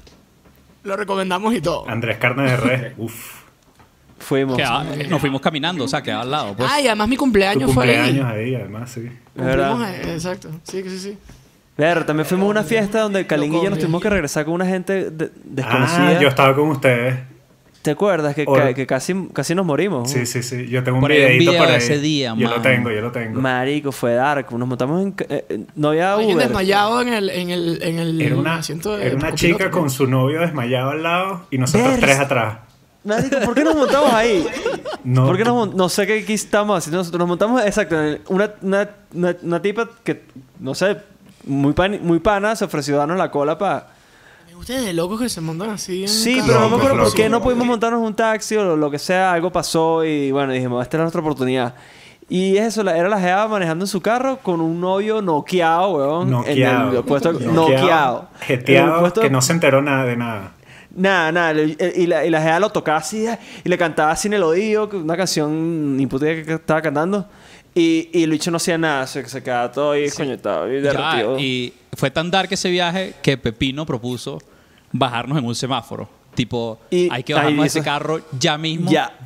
lo recomendamos y todo. Andrés Carne de Res. Uf. Fuimos. Quedaba- nos fuimos caminando, o sea, quedaba al lado. Pues. Ah, y además mi Tu cumpleaños fue ahí. cumpleaños ahí, además, sí. Es verdad. Cumplimos, eh, exacto. Sí, sí, sí. Ver, también fuimos a una fiesta donde Calín y yo nos corrí. tuvimos que regresar con una gente de- desconocida. Ah, yo estaba con ustedes. ¿Te acuerdas que, Hola. que, que casi, casi nos morimos? Sí, sí, sí. Yo tengo un Por ahí, un videito video por de ahí. ese día, yo lo man. tengo, yo lo tengo. Marico, fue dark. Nos montamos en... ca- eh, eh, no había Alguien Uber. desmayado en el, en el, en el Era una, asiento de era una copiloto, chica ¿no? con su novio desmayado al lado y nosotros Ver- tres atrás. Marico, ¿por qué nos montamos ahí? No, ¿Por qué nos mon- no sé qué aquí estamos haciendo nosotros? Nos montamos, exacto, en el- una, una, una, una tipa que, no sé, muy, pan- muy pana, se ofreció a darnos la cola para... Ustedes de locos que se montan así. en Sí, carro. pero no me Locos, acuerdo por locos. qué no pudimos montarnos un taxi o lo, lo que sea, algo pasó y bueno, dijimos, esta es nuestra oportunidad. Y eso, la- era la jeva manejando en su carro con un novio noqueado, weón. noqueado. En el puesto, noqueado. En el Jeteado, puesto- que no se enteró nada de nada. Nada, nada. le- Y la, y la jeva lo tocaba así eh, y le cantaba así en el oído, que una canción ni puta idea que estaba cantando. Y, y el bicho no hacía nada, se, se quedaba todo ahí desconectado y Ya, derretido. y fue tan dark ese viaje que Pepino propuso bajarnos en un semáforo. Tipo, Y- hay que bajarnos ahí de ese eso- carro ya mismo Ya.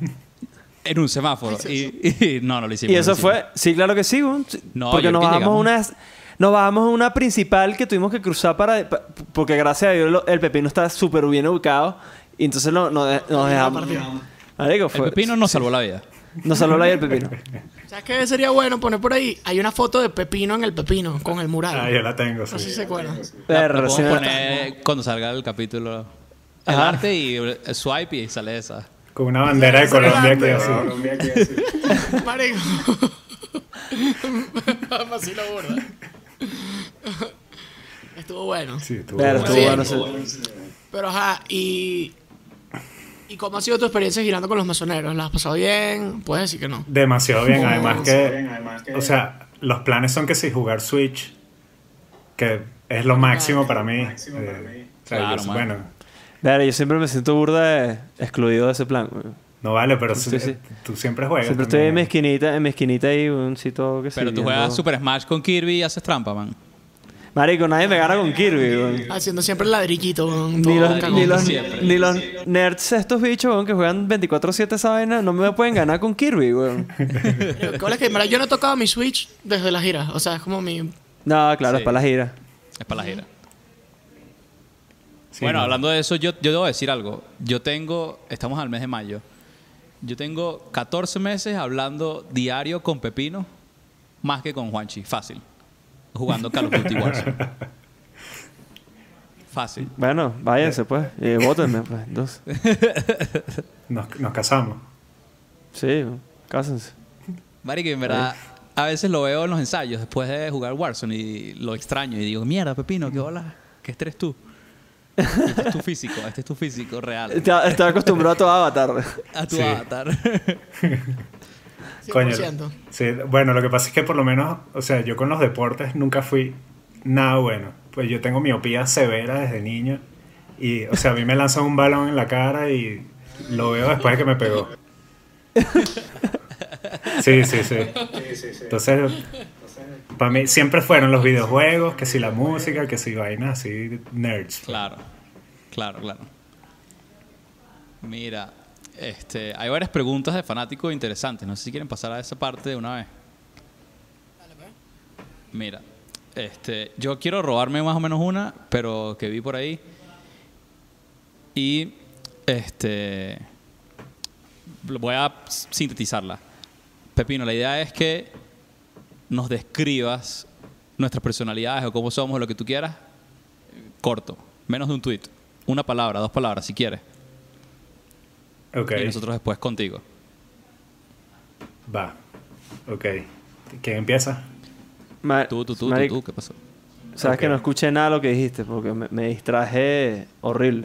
en un semáforo. Y, y no, no lo hicimos. Y eso no lo hicimos. fue, sí, claro que sí, weón. Sí, No, porque yo nos creo que bajamos llegamos. una, nos bajamos en una principal que tuvimos que cruzar para, pa- porque gracias a Dios lo- el pepino está súper bien ubicado y entonces no, no de- nos dejamos. Marico, El fue, Pepino nos salvó la vida. nos salvó la vida el pepino. ¿Sabes qué sería bueno poner por ahí? Hay una foto de Pepino en el Pepino con el mural. Ah, yo la tengo, sí. No sé si se acuerdan. La, Perro, la sí, podemos me- poner cuando salga el capítulo. El Ajá. arte y el swipe y sale esa. Con una bandera de Eso era Colombia aquí grande, así. Marico. Así la borda. Estuvo bueno. Sí, estuvo Perro, bueno. estuvo Sí. bueno, sí. Pero ajá, y... ¿Y cómo ha sido tu experiencia girando con los masoneros? ¿La has pasado bien? Puedes decir que no. Demasiado bien, además que, o sea, los planes son que si jugar Switch, que es lo máximo para mí. eh, o sea, Claro, yo- man. bueno, Verga, yo siempre me siento burda de excluido de ese plan. weón. no vale, pero Sí, sí, sí. tú siempre juegas. Siempre estoy en también. mi esquinita, en mi esquinita ahí, un sitio que sí. Pero tú viendo- juegas Super Smash con Kirby y haces trampa, man. Marico, nadie me gana con Kirby, weón. Haciendo siempre el ladrillito. con Ni todo los, cagón. ni, los, siempre. ni los nerds estos bichos, weón, que juegan veinticuatro siete esa vaina, no me pueden ganar con Kirby, weón. Pero, ¿qué bola que, en verdad, yo no he tocado mi Switch desde la gira. O sea, es como mi... No, claro, Sí. es para la gira. Es para la gira. Sí, bueno, no. hablando de eso, yo, yo debo decir algo. Yo tengo, estamos al mes de mayo. Yo tengo catorce meses hablando diario con Pepino, más que con Juanchi. Fácil. Jugando Call of Duty Warzone. Fácil. Bueno, váyanse pues. Y vótenme, pues. Entonces, Nos, nos casamos. sí, cásense. Marico, en verdad, a veces lo veo en los ensayos después de jugar Warzone y lo extraño y digo, mierda, Pepino, qué hola, que este eres tú. Este es tu físico, este es tu físico real. Estaba, estaba acostumbrado a tu avatar. A tu Sí. avatar. Coño. cien por ciento. Sí, bueno, lo que pasa es que por lo menos, o sea, yo con los deportes nunca fui nada bueno. Pues yo tengo miopía severa desde niño. Y, o sea, a mí me lanzan un balón en la cara y lo veo después de que me pegó. Sí, sí, sí. Entonces, para mí siempre fueron los videojuegos, que si la música, que si vainas así, nerds. Claro, claro, claro. Mira, este, hay varias preguntas de fanáticos interesantes. No sé si quieren pasar a esa parte de una vez. Mira, este, yo quiero robarme más o menos una, pero que vi por ahí. Y este, voy a sintetizarla. Pepino, la idea es que nos describas nuestras personalidades o cómo somos o lo que tú quieras. Corto, menos de un tweet. Una palabra, dos palabras, si quieres. Ok. Y nosotros después contigo. Va. Ok. ¿Quién empieza? Ma- Tú, tú, tú, tú, marico, tú, ¿qué pasó? sabes Ok. que no escuché nada de lo que dijiste porque me, me distraje horrible.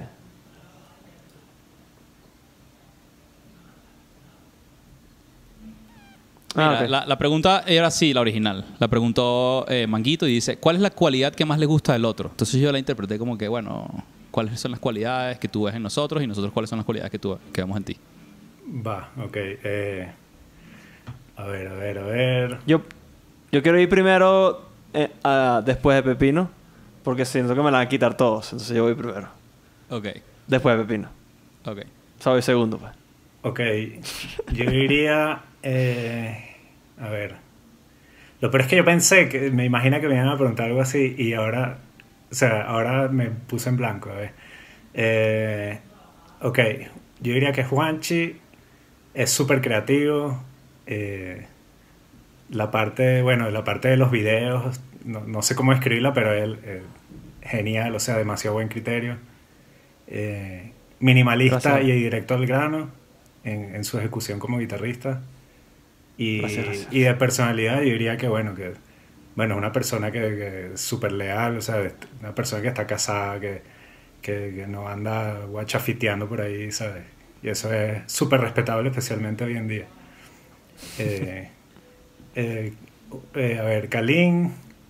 Ah, Mira, ok. la, la pregunta era así, la original. La preguntó eh, Manguito y dice, ¿cuál es la cualidad que más le gusta del otro? Entonces yo la interpreté como que, bueno, ¿cuáles son las cualidades que tú ves en nosotros y nosotros cuáles son las cualidades que tú que vemos en ti? Va, ok. Eh, a ver, a ver, a ver. Yo, yo quiero ir primero eh, a- después de Pepino porque siento que me la van a quitar todos. Entonces yo voy primero. Ok, Después de Pepino. ok. O sea, voy segundo, pues. Ok. Yo diría... eh, a ver. Lo peor es que yo pensé que... Me imagina que me iban a preguntar algo así y ahora... O sea, ahora me puse en blanco. A ver. Eh, ok. Yo diría que Juanchi es súper creativo. Eh, la parte... Bueno, la parte de los videos... No, no sé cómo escribirla, pero él... eh, genial. O sea, demasiado buen criterio. Eh, minimalista Gracias. y directo al grano en, en su ejecución como guitarrista. Y, Gracias, gracias. y de personalidad yo diría que bueno, que bueno, una persona que, que es súper leal, o sea, una persona que está casada, que, que, que no anda guachafiteando por ahí, ¿sabes? Y eso es súper respetable, especialmente hoy en día. Eh, eh, eh, a ver, Kalin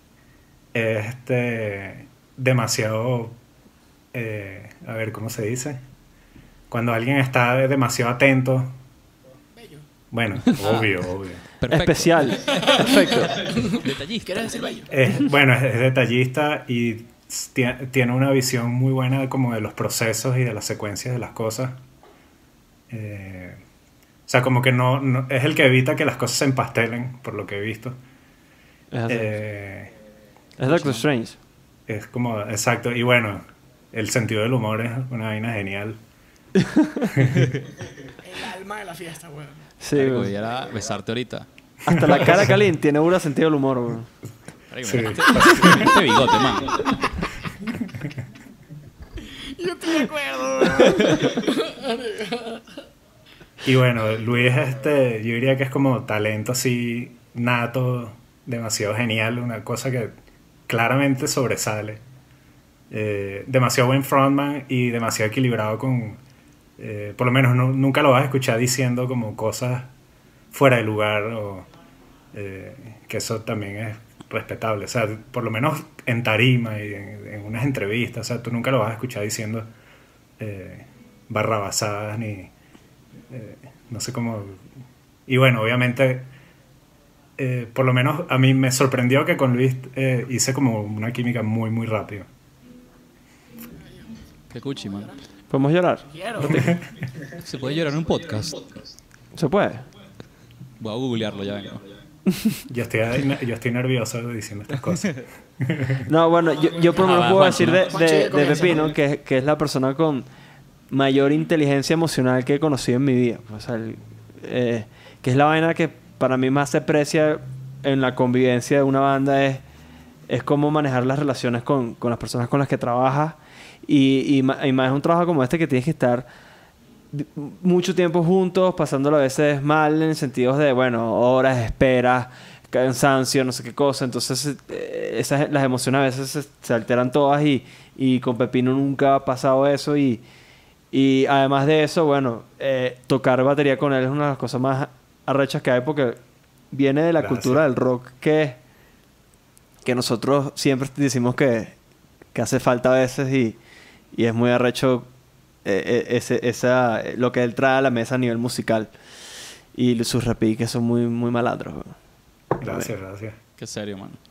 es este, demasiado, eh, a ver, ¿cómo se dice? Cuando alguien está demasiado atento. Bello. Bueno, obvio, obvio. Perfecto. Especial. Perfecto. Detallista. ¿Quieres decir bello? Es, bueno, es, es detallista y tie- tiene una visión muy buena como de los procesos y de las secuencias de las cosas. Eh, o sea, como que no, no- es el que evita que las cosas se empastelen, por lo que he visto. Es así. Eh, Es Doctor Strange. es como, exacto. Y bueno, el sentido del humor es una vaina genial. El alma de la fiesta, weón. Sí, Marico, güey. y era besarte ahorita. Hasta la cara de Kalin tiene pura sentido del humor, güey. Marico, Sí. mira este, este bigote, man. Yo estoy de acuerdo, weón. Y bueno, Luis, este, yo diría que es como talento así nato, demasiado genial, una cosa que claramente sobresale. Eh, demasiado buen frontman y demasiado equilibrado con... eh, por lo menos no- nunca lo vas a escuchar diciendo como cosas fuera de lugar o eh, que eso también es respetable. O sea, por lo menos en tarima y en, en unas entrevistas, o sea, tú nunca lo vas a escuchar diciendo eh, barrabasadas ni... eh, no sé cómo... Y bueno, obviamente, eh, por lo menos a mí me sorprendió que con Luis eh, hice como una química muy, muy rápido. Qué cuchi, man. ¿Podemos llorar? Quiero. ¿Se puede llorar en un podcast? ¿Se puede? Voy a googlearlo, ya vengo. Yo estoy, yo estoy nervioso diciendo estas cosas. No, bueno, yo, yo por lo Ah, menos va, puedo Juancho, decir ¿no? de, de, Juancho, ya de comienza, Pepino ¿no? que, que es la persona con mayor inteligencia emocional que he conocido en mi vida. O sea, el- eh, que es la vaina que para mí más se aprecia en la convivencia de una banda es, es cómo manejar las relaciones con, con las personas con las que trabajas. Y, y, ma- y más un trabajo como este que tienes que estar di- mucho tiempo juntos, pasándolo a veces mal en sentidos de, bueno, horas, esperas, cansancio, no sé qué cosa. Entonces, eh, esas, las emociones a veces se, se alteran todas y, y con Pepino nunca ha pasado eso. Y, y además de eso, bueno, eh, tocar batería con él es una de las cosas más arrechas que hay porque viene de la Gracias. cultura del rock que, que nosotros siempre decimos que, que hace falta a veces y, y es muy arrecho eh, eh, ese, esa, eh, lo que él trae a la mesa a nivel musical. Y sus repiques son muy, muy malandros. weón. Gracias, gracias. Qué serio, man.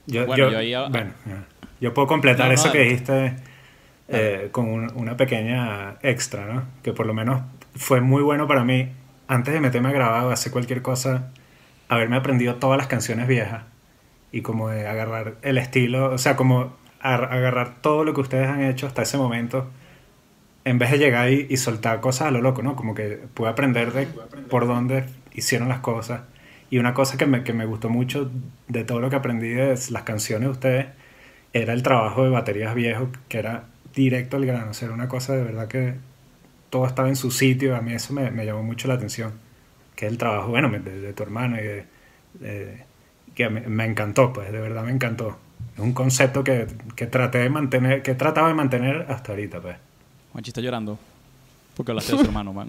Yo, Bueno, yo, yo ahí- bueno, yo puedo completar No, no, eso que dale. dijiste eh, con un- una pequeña extra, ¿no? Que por lo menos fue muy bueno para mí, antes de meterme a grabar o hacer cualquier cosa, haberme aprendido todas las canciones viejas y como de agarrar el estilo, o sea, como a- agarrar todo lo que ustedes han hecho hasta ese momento, en vez de llegar y, y soltar cosas a lo loco, ¿no? Como que pude aprender de por dónde hicieron las cosas. Y una cosa que me, que me gustó mucho de todo lo que aprendí de las canciones de ustedes era el trabajo de baterías viejo, que era directo al grano. O sea, era una cosa de verdad que todo estaba en su sitio. A mí eso me, me llamó mucho la atención. Que es el trabajo, bueno, de, de tu hermano y de, de- que me, me encantó, pues, de verdad me encantó. Es un concepto que, que traté de mantener, que he tratado de mantener hasta ahorita, pues. Juanchi está llorando. Porque hablaste de su hermano, man.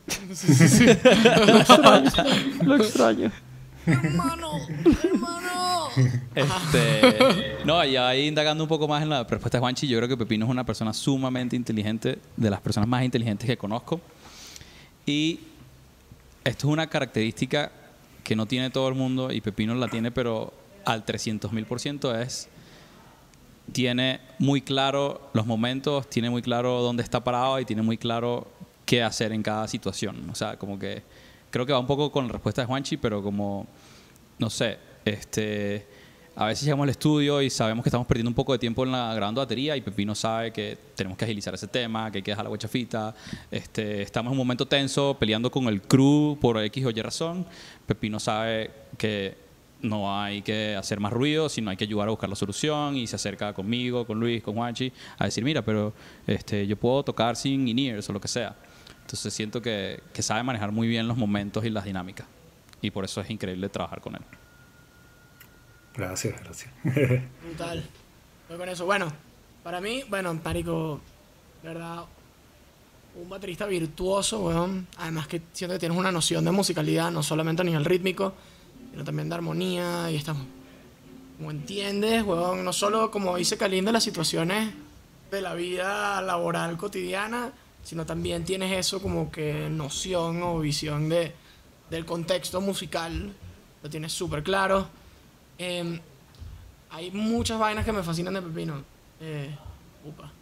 Lo extraño. Hermano, hermano. Este, no, y ahí indagando un poco más en la respuesta de Juanchi, yo creo que Pepino es una persona sumamente inteligente, de las personas más inteligentes que conozco. Y esto es una característica que no tiene todo el mundo y Pepino la tiene, pero al trescientos mil por ciento es... Tiene muy claro los momentos, tiene muy claro dónde está parado y tiene muy claro qué hacer en cada situación. O sea, como que creo que va un poco con la respuesta de Juanchi, pero como, no sé, este, a veces llegamos al estudio y sabemos que estamos perdiendo un poco de tiempo en la, grabando batería y Pepino sabe que tenemos que agilizar ese tema, que hay que dejar la guachafita. Este, estamos en un momento tenso peleando con el crew por X o Y razón. Pepino sabe que no hay que hacer más ruido, sino hay que ayudar a buscar la solución y se acerca conmigo, con Luis, con Juanchi, a decir, mira, pero este, yo puedo tocar sin in-ears o lo que sea. Entonces siento que, que sabe manejar muy bien los momentos y las dinámicas. Y por eso es increíble trabajar con él. Gracias, gracias. Brutal. Voy con eso. Bueno, para mí, bueno, marico, de verdad, un baterista virtuoso, weón. Además que siento que tienes una noción de musicalidad, no solamente a nivel rítmico, sino también de armonía y estás, como entiendes, weón, no solo como dice Kalinda las situaciones de la vida laboral cotidiana, sino también tienes eso como que noción o visión de, del contexto musical, lo tienes súper claro. Eh, hay muchas vainas que me fascinan de Pepino. Eh, upa.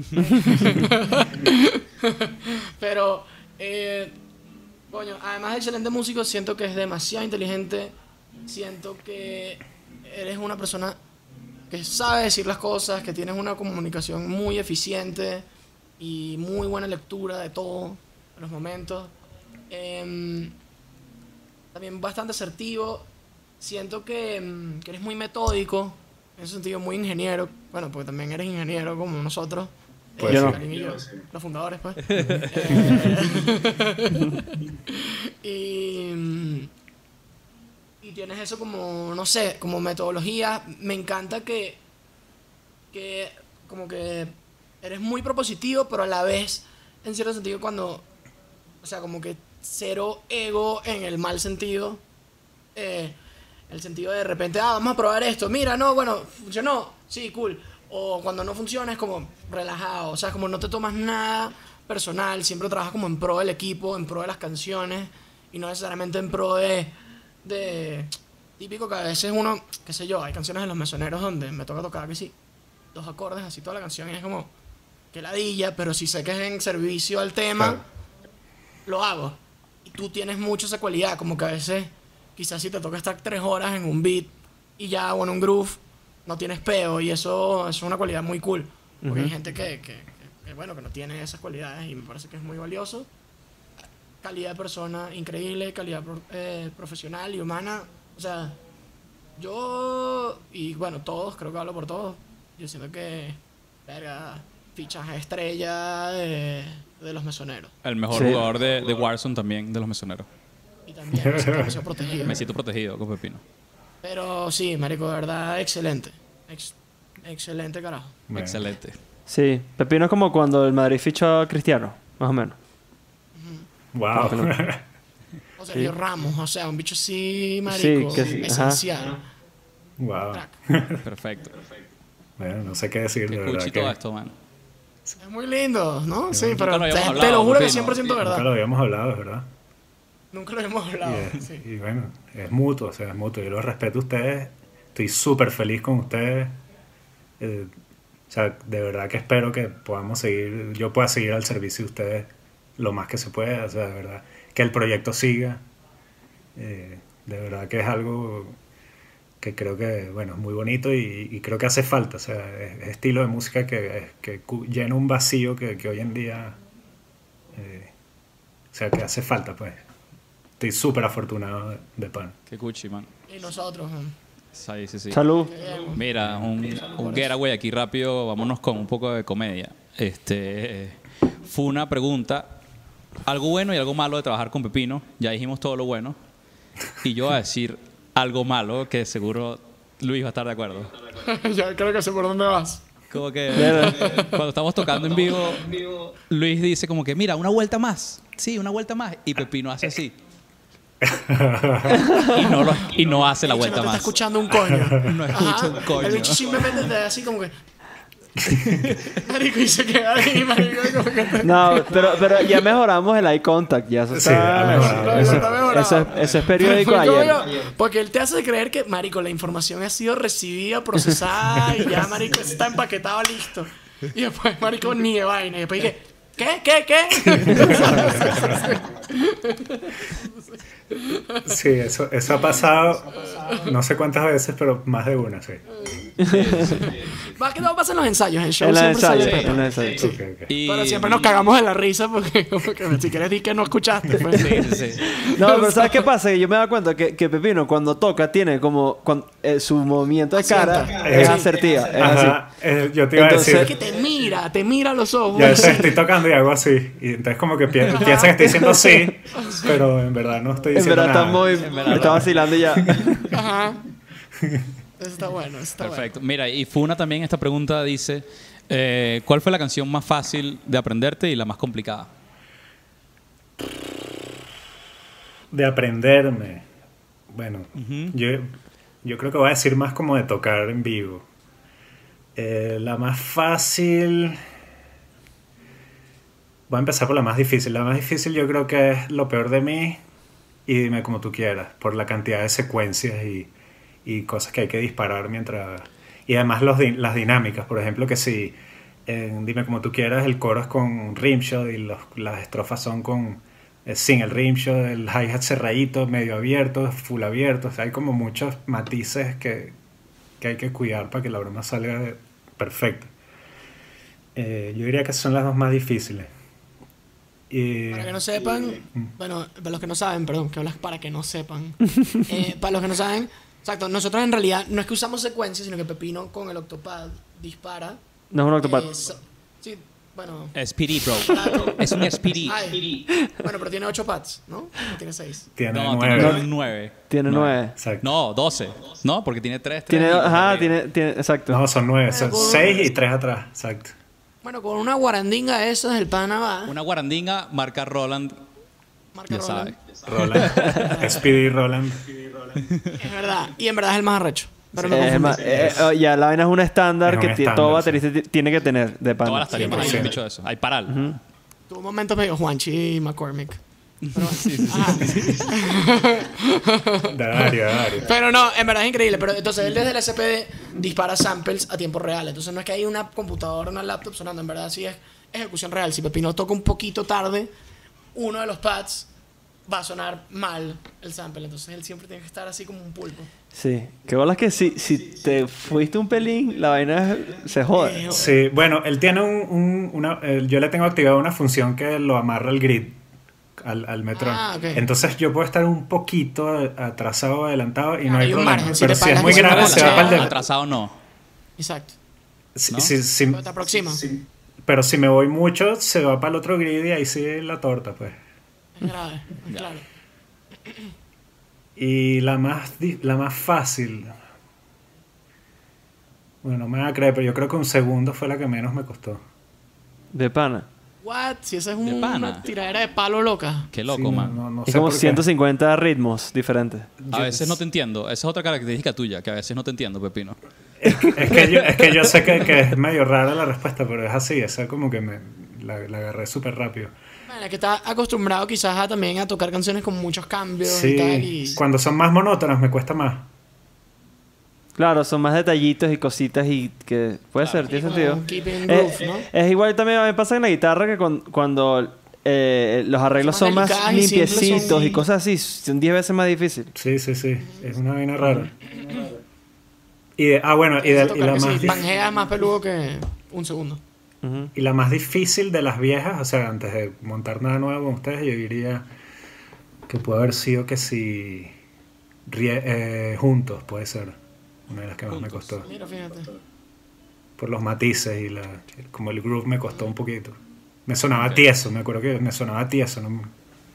Pero, eh, coño, además de excelente músico, siento que es demasiado inteligente. Siento que eres una persona que sabe decir las cosas, que tienes una comunicación muy eficiente y muy buena lectura de todo en los momentos. Eh, también bastante asertivo. Siento que, mm, que eres muy metódico, en ese sentido muy ingeniero. Bueno, porque también eres ingeniero como nosotros. Pues eh, yo no. Karin y yo, los fundadores, pues. Eh, y, mm, y tienes eso como, no sé, como metodología. Me encanta que, que como que eres muy propositivo, pero a la vez, en cierto sentido, cuando, o sea, como que cero ego en el mal sentido. Eh, el sentido de de repente, ah, vamos a probar esto. Mira, no, bueno, funcionó. Sí, cool. O cuando no funciona es como relajado. O sea, como no te tomas nada personal. Siempre trabajas como en pro del equipo, en pro de las canciones. Y no necesariamente en pro de... de típico que a veces uno, qué sé yo, hay canciones de Los Mesoneros donde me toca tocar que sí, dos acordes así toda la canción y es como que ladilla, pero si sé que es en servicio al tema, Claro. lo hago. Y tú tienes mucho esa cualidad, como que a veces quizás si te toca estar tres horas en un beat y ya, o en un groove, no tienes peo, y eso, eso es una cualidad muy cool. Porque hay gente que, que, que- que, bueno, que no tiene esas cualidades y me parece que es muy valioso. Calidad de persona increíble, calidad pro- eh, profesional y humana. O sea, yo, y bueno, todos, creo que hablo por todos, yo siento que, verga, fichaje estrella de, de Los Mesoneros. El mejor Sí. jugador de, de Warzone también, de los mesoneros. Y también me siento demasiado protegido. Me siento protegido con Pepino. Pero sí, marico, de verdad, excelente. Ex- excelente, carajo. Bueno. Excelente. Sí, Pepino es como cuando el Madrid fichó a Cristiano, más o menos. Wow. O Sergio Ramos, o sea, un bicho así, marico, Sí, que sí, ajá. esencial. Wow. Crack. Perfecto. Bueno, no sé qué decir, de Qué verdad. cuchi que todo esto, man. Es muy lindo, ¿no? Sí, Nunca pero lo te, habíamos te hablado, lo juro que Pepino. cien por ciento Nunca verdad. lo habíamos hablado, ¿verdad? Nunca lo hemos hablado. Y, es- Sí. y bueno, es mutuo, o sea, es mutuo. Yo lo respeto a ustedes estoy súper feliz con ustedes. Eh, o sea, de verdad que espero que podamos seguir, yo pueda seguir al servicio de ustedes lo más que se pueda. O sea, de verdad, que el proyecto siga. Eh, de verdad que es algo que creo que, bueno, es muy bonito y, y creo que hace falta. O sea, es, es estilo de música que, que cu- llena un vacío que, que hoy en día, eh, o sea, que hace falta, pues. Estoy súper afortunado de, de pan. Qué cuchi, man. Y nosotros, man. Sí, sí, sí. Salud. Mira, un, un getaway aquí rápido, vámonos con un poco de comedia. Este, fue una pregunta, algo bueno y algo malo de trabajar con Pepino. Ya dijimos todo lo bueno. Y yo voy a decir algo malo que seguro Luis va a estar de acuerdo. Ya creo que sé por dónde vas. Como que cuando estamos tocando en vivo, Luis dice como que, mira, una vuelta más. Sí, una vuelta más. Y Pepino hace así. y, no lo- y no hace la El bicho vuelta no te está más. escuchando un coño. No escucha Ajá. un coño. El bicho simplemente te da así como que... marico, y se queda ahí, marico, como que... te- No, pero, pero ya mejoramos el eye contact. Ya eso Sí, está, ha mejorado. eso, Está mejorado. eso es, eso es periódico Fue como ayer. yo, porque él te hace creer que, marico, la información ha sido recibida, procesada y ya, marico, está empaquetado, listo. Y después, marico, ni de vaina. Y después dije, ¿qué? ¿Qué? ¿Qué? Sí, eso, eso ha pasado no sé cuántas veces, pero más de una, sí. Más que todo pasa en los ensayos. El show En los siempre sale ensayos. peor. En los ensayos. Ok, ok. Y- Pero siempre nos cagamos de la risa porque, porque si quieres decir que no escuchaste. Pues. Sí, sí, sí. No, pero ¿sabes qué pasa? Que yo me doy cuenta que, que Pepino cuando toca tiene como... cuando- eh, su movimiento de cara Asienta. es Sí. asertiva. Es así. Ajá, eh, yo te iba Entonces- a Que decir, te mira, te mira a los ojos. ya sé, estoy tocando y hago así. Y entonces como que pi- piensan que estoy diciendo sí, pero en verdad no estoy En diciendo verdad está nada. muy... verdad. Está vacilando ya. Ajá. Eso está bueno, eso está Perfecto. Mira, y Funa también esta pregunta dice, eh, ¿cuál fue la canción más fácil de aprenderte y la más complicada? De aprenderme. Bueno, yo, yo creo que voy a decir más como de tocar en vivo. Eh, la más fácil... Voy a empezar por la más difícil. La más difícil yo creo que es Lo peor de mí y Dime como tú quieras, por la cantidad de secuencias y, y cosas que hay que disparar mientras... Y además los di- las dinámicas, por ejemplo, que si en Dime como tú quieras el coro es con rimshot y los- las estrofas son con... eh, sin el rimshot, el hi-hat cerradito, medio abierto, full abierto. O sea, hay como muchos matices que, que hay que cuidar para que la broma salga de- perfecta. Eh, yo diría que son las dos más difíciles. Y... Para que no sepan, bueno, para los que no saben, perdón, que hablas para que no sepan. Eh, para los que no saben, exacto, nosotros en realidad no es que usamos secuencias, sino que Pepino con el octopad dispara. No es un octopad. Eh, so- sí, bueno. S P D, bro. Plato. Es un S P D. Ay, bueno, pero tiene ocho pads, ¿no? ¿O tiene seis? Tiene No, nueve. tiene nueve. Tiene nueve. Exacto. No, doce. No, porque tiene tres. tres Tiene... y- Ajá, tiene... tiene exacto. No, son nueve. Son Bueno, seis y tres atrás. Exacto. Bueno, con una guarandinga de esas, el pana va. Una guarandinga marca Roland, Marca ya Roland. sabes. Roland. Speedy Roland. Es verdad. Y en verdad es el más arrecho. Pero no Eh, es confundir. más, eh, eh, ya la vaina es un estándar Es un que ti- estándar, todo sí. baterista ti- tiene que tener de pana. Todas las tarimas Sí, hay sí. un bicho de eso. Hay paral. Tuvo momentos medio Juanchi y McCormick. Pero, ajá. De Dario, de Dario. Pero no, en verdad es increíble. Pero entonces él desde el S P D dispara samples a tiempo real. Entonces no es que hay una computadora, una laptop sonando. En verdad sí es ejecución real. Si Pepino toca un poquito tarde, uno de los pads va a sonar mal el sample. Entonces él siempre tiene que estar así como un pulpo. Sí. Qué bolas que si, si te fuiste un pelín, la vaina es- se jode. Eh, Sí, bueno, él tiene un, un- una... eh, yo le tengo activada una función que lo amarra al grid, al, al metrón. Ah, ok. Entonces yo puedo estar un poquito atrasado o adelantado y no Ah, hay hay un problema. margen, si Pero te si es paras muy de una grande, se va para el de... Atrasado no. Exacto. Si- ¿no? si- si- Pero te aproxima. si- pero si me voy mucho, se va para el otro grid y ahí sí la torta, pues. Es grave. Es claro. Y la más, di- la más fácil... Bueno, no me van a creer, pero yo creo que un segundo fue la que menos me costó. De pana. What? Si esa es De pana. una tiradera de palo loca. Qué loco, Sí, no- man. no- no Es sé como por qué. ciento cincuenta ritmos diferentes. A veces no te entiendo. Esa es otra característica tuya, que a veces no te entiendo, Pepino. Es que yo, es que yo sé que, que es medio rara la respuesta, pero es así, es como que me la, la agarré súper rápido. Bueno, es que está acostumbrado quizás a, también a tocar canciones con muchos cambios y tal. Sí, Y... cuando son más monótonas me cuesta más. Claro, son más detallitos y cositas y que puede ser, tiene como sentido. un keeping Es, groove, ¿no? es igual también a mí me pasa en la guitarra que cuan- cuando eh, los arreglos Son son más más delicadas y simples, limpiecitos son- y cosas así, son diez veces más difícil. Sí, sí, sí. Es una vaina rara. Y de- ah, bueno, y, de- y Tocar la que más sí, dif- Pangea es más peludo que un segundo. Ujú. y la más difícil de las viejas, o sea, antes de montar nada nuevo con ustedes, yo diría que puede haber sido que si rie- eh, juntos, puede ser una de las que más me costó. Mira, fíjate. Por los matices y la, como el groove me costó un poquito. Me sonaba tieso, me acuerdo que me sonaba tieso. ¿no?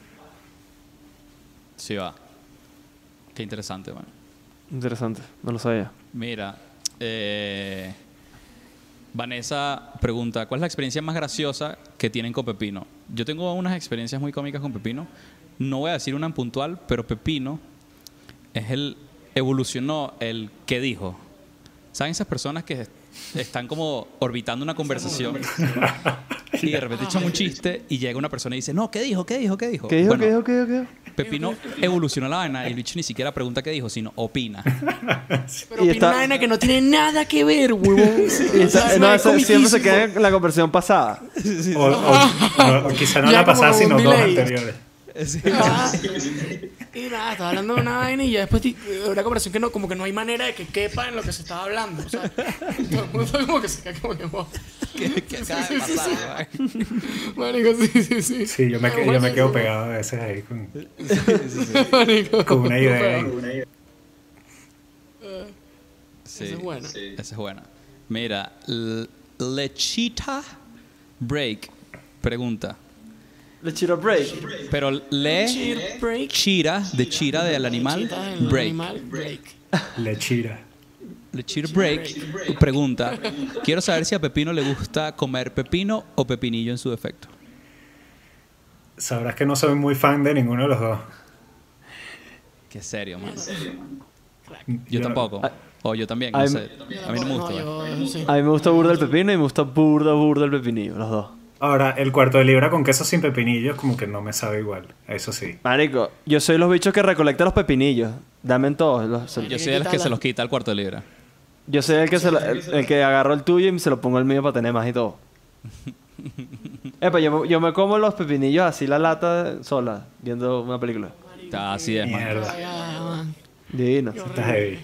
Sí, va. Qué interesante, man. Interesante, no lo sabía. Mira, eh, Vanessa pregunta, ¿cuál es la experiencia más graciosa que tienen con Pepino? Yo tengo unas experiencias muy cómicas con Pepino. No voy a decir una en puntual, pero Pepino es el evolucionó el qué dijo. ¿Saben esas personas que están como orbitando una conversación y de repente echan un chiste y llega una persona y dice, no, ¿qué dijo? ¿Qué dijo? ¿Qué dijo? ¿Qué dijo? Bueno, ¿Qué dijo? ¿Qué dijo? ¿Qué dijo? Pepino evolucionó la vaina y el bicho ni siquiera pregunta qué dijo, sino opina. Pero Y opina está- una vaina que no tiene nada que ver, huevón. Y O sea, esa- no, es eso siempre se comiquísimo. queda en la conversación pasada. O, o- o- o quizá no Ya la pasada, como un sino dos delay. anteriores. Ah, y nada, estaba hablando de una vaina y ya después ti- una conversación que no, como que no hay manera de que quepa en lo que se estaba hablando. O sea, todo el mundo como que se queda como que wow. ¿Qué, qué acaba de pasar? Marico, sí, sí, sí. Sí, yo me, que- yo me quedo pegado a veces ahí con, Marico. con una idea. ahí. Sí, Esa es buena. esa es buena. Mira, L- Lechita Break pregunta. Le chiro break. Pero le Cheer break. chira, de chira del animal, Chita, el break. animal, break. Lechira. Lechita Break pregunta, quiero saber si a Pepino le gusta comer pepino o pepinillo en su defecto. Sabrás que no soy muy fan de ninguno de los dos. Qué serio, man. Yo, Yo tampoco. O yo también, no I'm- sé. A mí no me gusta. No, man. yo, sí. A mí me gusta burda el pepino y me gusta burda, burda el pepinillo, los dos. Ahora, el cuarto de libra con queso sin pepinillos como que no me sabe igual. Eso sí. Marico, yo soy los bichos que recolectan los pepinillos. Dame en todos. Los, se- Yo soy de los que se los quita al cuarto de libra. yo soy el que, se lo- el, el que agarro el tuyo y se lo pongo el mío para tener más y todo. Epa, yo, me- yo me como los pepinillos así la lata sola, viendo una película. Está así es, man. Mierda. Ay, ay, man. Divino. Está heavy.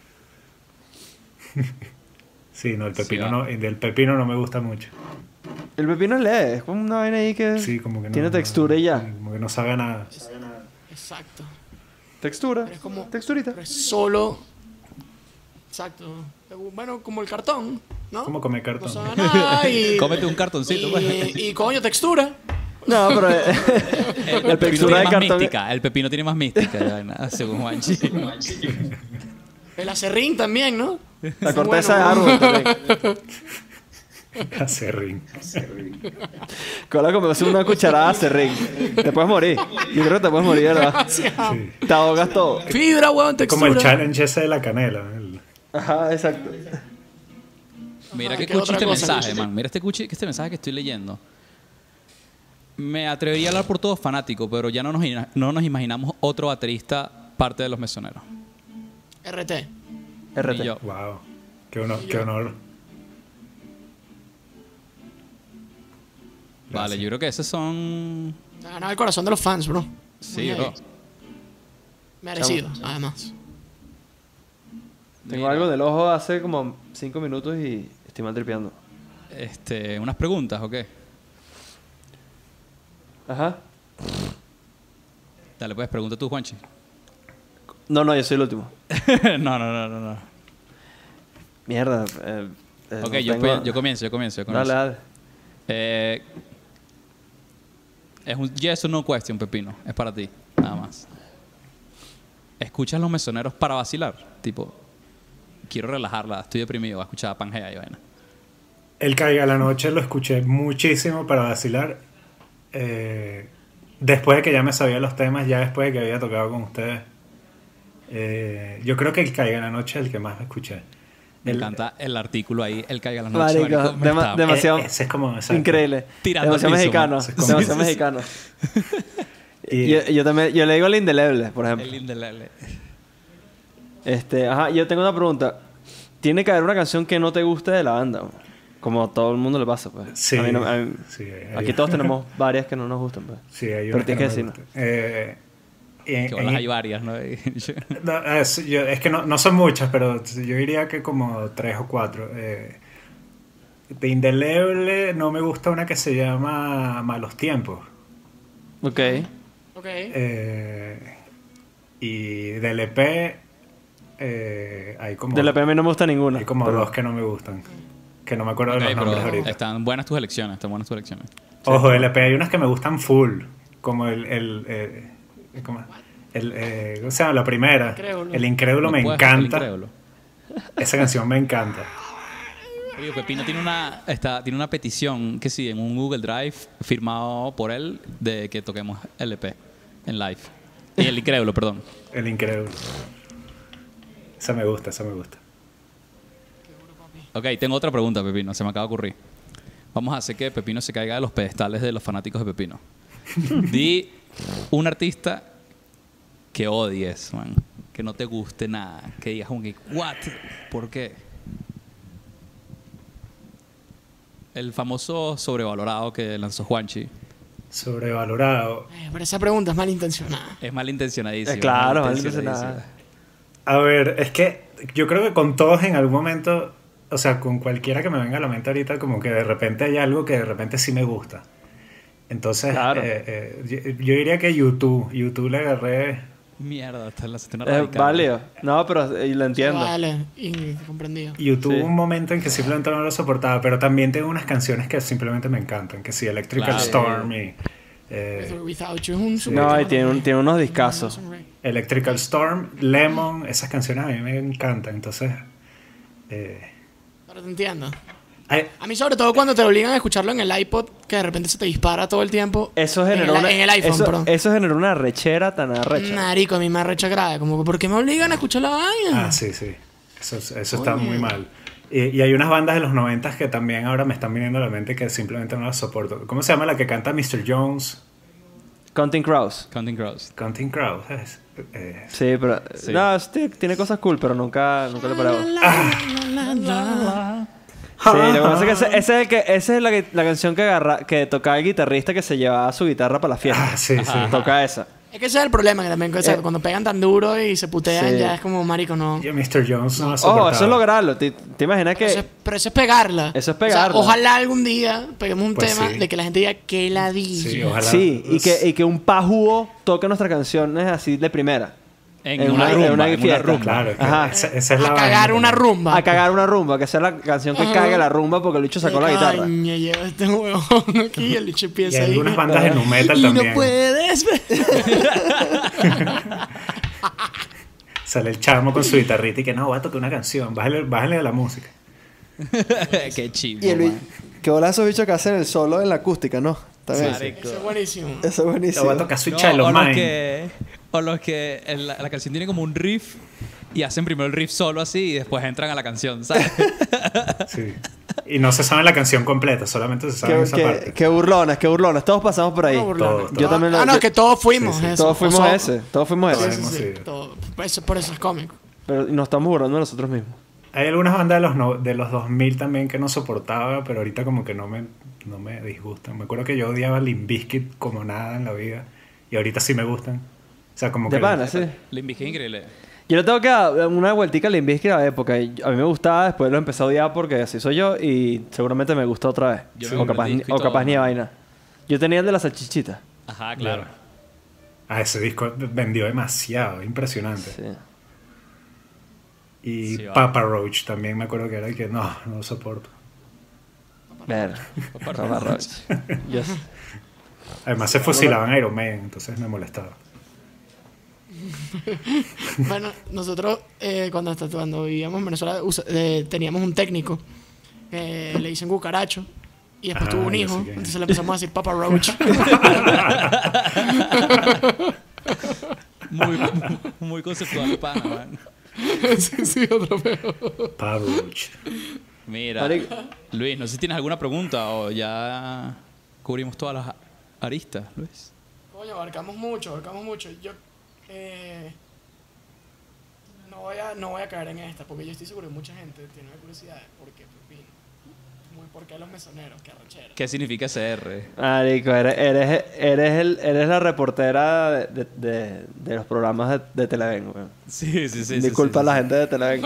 Sí, no, el pepino va. no, el del pepino no me gusta mucho. El pepino es leve, es como una vaina ahí que Sí, como que no. tiene no- textura y ya. Como que no sabe a nada. Exacto. Textura. Pero es como- Texturita. Pero es solo. Exacto. Bueno, como el cartón, ¿no? Como comer No cartón. sabe a nada y. Cómete un cartoncito, pues. y, y coño, textura. No, pero eh, El, la pepino textura tiene del más cartón. mística. El pepino tiene más mística, ya, vaina, según Juanchi. El acerrín también, ¿no? La Sí, corteza de bueno. árbol también. Acerrín. Cola como hace una cucharada de serrín. Te puedes morir. Yo creo que te puedes morir, ¿verdad? Sí. Te ahogas todo. Fibra, weón, textura. Como el challenge ese de la canela. el- Ajá, exacto. Mira Ajá, qué ¿qué cuchi otra este cosa? mensaje, man. Mira este cuchi, este mensaje que estoy leyendo. Me atrevería a hablar por todos fanáticos, pero ya no nos, ina- no nos imaginamos otro baterista parte de los mesoneros. R T. R Y T. yo. Wow. Qué honor. Qué honor. Vale, yo creo que esos son... Ha ganado el corazón de los fans, bro. Sí, Muy bro. bien. Merecido, además. Tengo Mira, algo del ojo hace como cinco minutos y estoy mal tripeando. Este, unas preguntas, ¿o qué? Ajá. Dale, pues, pregunta tú, Juanchi. No, no, yo soy el último. no, no, no, no, no. Mierda. Eh, eh, Ok, no yo, tengo- pe- yo comienzo, yo comienzo, yo comienzo. Dale, dale. Eh, es un yes or no question, Pepino. Es para ti, nada más. ¿Escuchas los mesoneros para vacilar? Tipo, quiero relajarla, estoy deprimido, voy a escuchar a Pangea y vaina. El Caiga la Noche lo escuché muchísimo para vacilar. Eh, después de que ya me sabía los temas, ya después de que había tocado con ustedes. Eh, yo creo que el Caiga la Noche es el que más escuché. Me El- encanta el artículo ahí, el caiga la noche. Marico, marico, me dema- está- dema- demasiado- Eh, ese es como... exacto. Increíble. Tirando al Demasiado piso, mexicano. man. Eso es como- Demasiado Sí, sí, mexicano. Y- Yo, yo también, yo le digo el indeleble, por ejemplo. el indeleble. Este, ajá, yo tengo una pregunta. Tiene que haber una canción que no te guste de la banda, ¿no? Como a todo el mundo le pasa, pues. Sí, A mí no- a mí- sí, hay- aquí todos tenemos varias que no nos gustan, pues. Sí, hay Pero unas tienes que no me decir, gustan. Eh, en- Que en- bolas hay varias, ¿no? no, es, yo- es que no, no son muchas, pero yo diría que como tres o cuatro. Eh, de Indeleble no me gusta una que se llama Malos Tiempos. Ok. Ok. Eh, y del E P eh, hay como, De la P M no me gusta ninguna. hay como pero- dos que no me gustan. Que no me acuerdo Ok, de los nombres pero ahorita. están buenas tus elecciones, están buenas tus elecciones. Ojo, del E P hay unas que me gustan full. Como el... el eh, ¿cómo? El, eh, ¿Cómo se llama? La primera. Incrédulo. El Incrédulo No me puedes, el encanta. incrédulo. Esa canción me encanta. Oye, Pepino tiene una, está, tiene una petición que sí, en un Google Drive firmado por él de que toquemos L P en live. Y el incrédulo, perdón. El Incrédulo. Esa me gusta, esa me gusta. Ok, tengo otra pregunta, Pepino, se me acaba de ocurrir. Vamos a hacer que Pepino se caiga de los pedestales de los fanáticos de Pepino. Di un artista que odies, man. Que no te guste nada. Que digas como que, ¿what? ¿Por qué? El famoso sobrevalorado que lanzó Juanchi. Sobrevalorado. Eh, pero esa pregunta es malintencionada. Es malintencionadísimo. Eh, claro, malintencionadísimo. malintencionada. A ver, es que yo creo que con todos en algún momento, o sea, con cualquiera que me venga a la mente ahorita, como que de repente hay algo que de repente sí me gusta. Entonces, Claro. eh, eh, yo, yo diría que YouTube. YouTube le agarré. Mierda, hasta la una Es radical. válido. No, pero eh, lo entiendo. Vale, y comprendido. YouTube Sí. un momento en que simplemente no lo soportaba, pero también tengo unas canciones que simplemente me encantan, que sí, Electrical Claro. Storm y eh, With or Without You es un super No, y tema tiene, un- también. tiene unos discazos. Electrical Storm, Lemon, esas canciones a mí me encantan, entonces eh, Pero te entiendo. ay, A mí sobre todo cuando te obligan a escucharlo en el iPod, que de repente se te dispara todo el tiempo. Eso en generó el, una, en el iPhone, eso, perdón. eso generó una rechera tan arrecha. Marico, a mí me arrecha grave. Como, ¿por qué me obligan a escuchar la vaina? ah, sí, sí, eso, eso está muy mal. Y, y hay unas bandas de los noventas que también ahora me están viniendo a la mente que simplemente no las soporto. ¿Cómo se llama la que canta mister Jones? Counting Crows. Counting Crows. Counting Crows. es- eh, Sí, pero... Sí. No, sí, tiene cosas cool, pero nunca, nunca le paraba. Ah. Sí, lo que pasa es que ese, ese es el que, esa es la, que- la canción que agarra, que tocaba el guitarrista que se llevaba su guitarra para la fiesta. ah, sí, sí. Toca esa. Es que ese es el problema que también, o sea, Eh. cuando pegan tan duro y se putean, Sí. ya es como, marico, no. Yo mister Jones no la soportaba. Ojo, eso es lograrlo. ¿Te, te imaginas Pero eso, es, que pero eso es pegarla. Eso es O sea, pegarla. ojalá algún día peguemos un Pues tema sí. de que la gente diga que ladilla. Sí, ojalá. sí, y que, y que un pajuo toque nuestras canciones así de primera? En, En una, una- rumba. en una en una fiesta. rumba. Claro, es que Ajá. esa, esa es la a vaina cagar una también. rumba. A cagar una rumba, que sea la canción que Ajá. cague la rumba porque el bicho sacó la guitarra. Coño, lleva este huevón aquí y el bicho Y empieza hay ahí. algunas bandas de nu metal y también. no puedes ver. Sale el chamo con su guitarrita y que no, voy a tocar una canción, bájale, bájale a la música. Qué chivo, Y el man. que bola esos bichos que hacen el solo en la acústica, ¿no? También. Marico. Eso es buenísimo. Eso es Lo buenísimo. voy a tocar Switch No, Child of o los Mine. que, o los que en la, la canción tiene como un riff y hacen primero el riff solo así y después entran a la canción, ¿sabes? Sí. Y no se sabe la canción completa, solamente se sabe Qué, esa qué- parte. qué burlones, qué burlones. Todos pasamos por ahí. No, burlona. Todos, Yo todos. también lo- Ah, no, yo- que todos fuimos. Sí, sí. eso. Todos fuimos O sea, ese. Todos fuimos Sí, ese. sí, Hemos sí, sido. todo. Por eso, por eso es cómico. Pero nos estamos burlando de nosotros mismos. Hay algunas bandas de los, no- de los dos mil también que no soportaba, pero ahorita como que no me, no me disgustan. Me acuerdo que yo odiaba Limp Bizkit como nada en la vida y ahorita sí me gustan. O sea, como De que... pana, sí. Limp Bizkit increíble. Yo le tengo que dar una vueltica a Limp Bizkit a la época. Y a mí me gustaba, después lo empecé a odiar porque así soy yo y seguramente me gustó otra vez. Yo me o compré capaz, el disco y o todo, capaz ni de ¿no? vaina. Yo tenía el de la salchichita. Ajá, claro. Ah, ese disco vendió demasiado, impresionante. Sí. Y Sí, va. Papa Roach también me acuerdo que era el que no, no lo soporto. Ver. Papa Roach. Yo sé. Además se fusilaban Iron Man, entonces me molestaba. Bueno, nosotros eh, cuando, cuando vivíamos en Venezuela usa- eh, teníamos un técnico que le dicen cucaracho y después Ah, tuvo un ya hijo, sé quién. entonces le empezamos a decir Papa Roach. Muy, muy, muy conceptual, pana, man. sí, sí, otro peor. Papa Roach. Mira, Marico. Luis, no sé si tienes alguna pregunta o ya cubrimos todas las aristas, Luis. Coño, abarcamos mucho, abarcamos mucho. Yo, eh, no voy a, no voy a caer en esta, porque yo estoy seguro que mucha gente tiene curiosidad de por qué Pepino. Muy por qué los mesoneros, qué arrechera. ¿Qué significa ese R? Marico, eres, eres, eres, el, eres la reportera de, de, de, de los programas de, de Televen, weón. Sí, sí, sí. Disculpa sí, sí, a la sí. gente de Televen.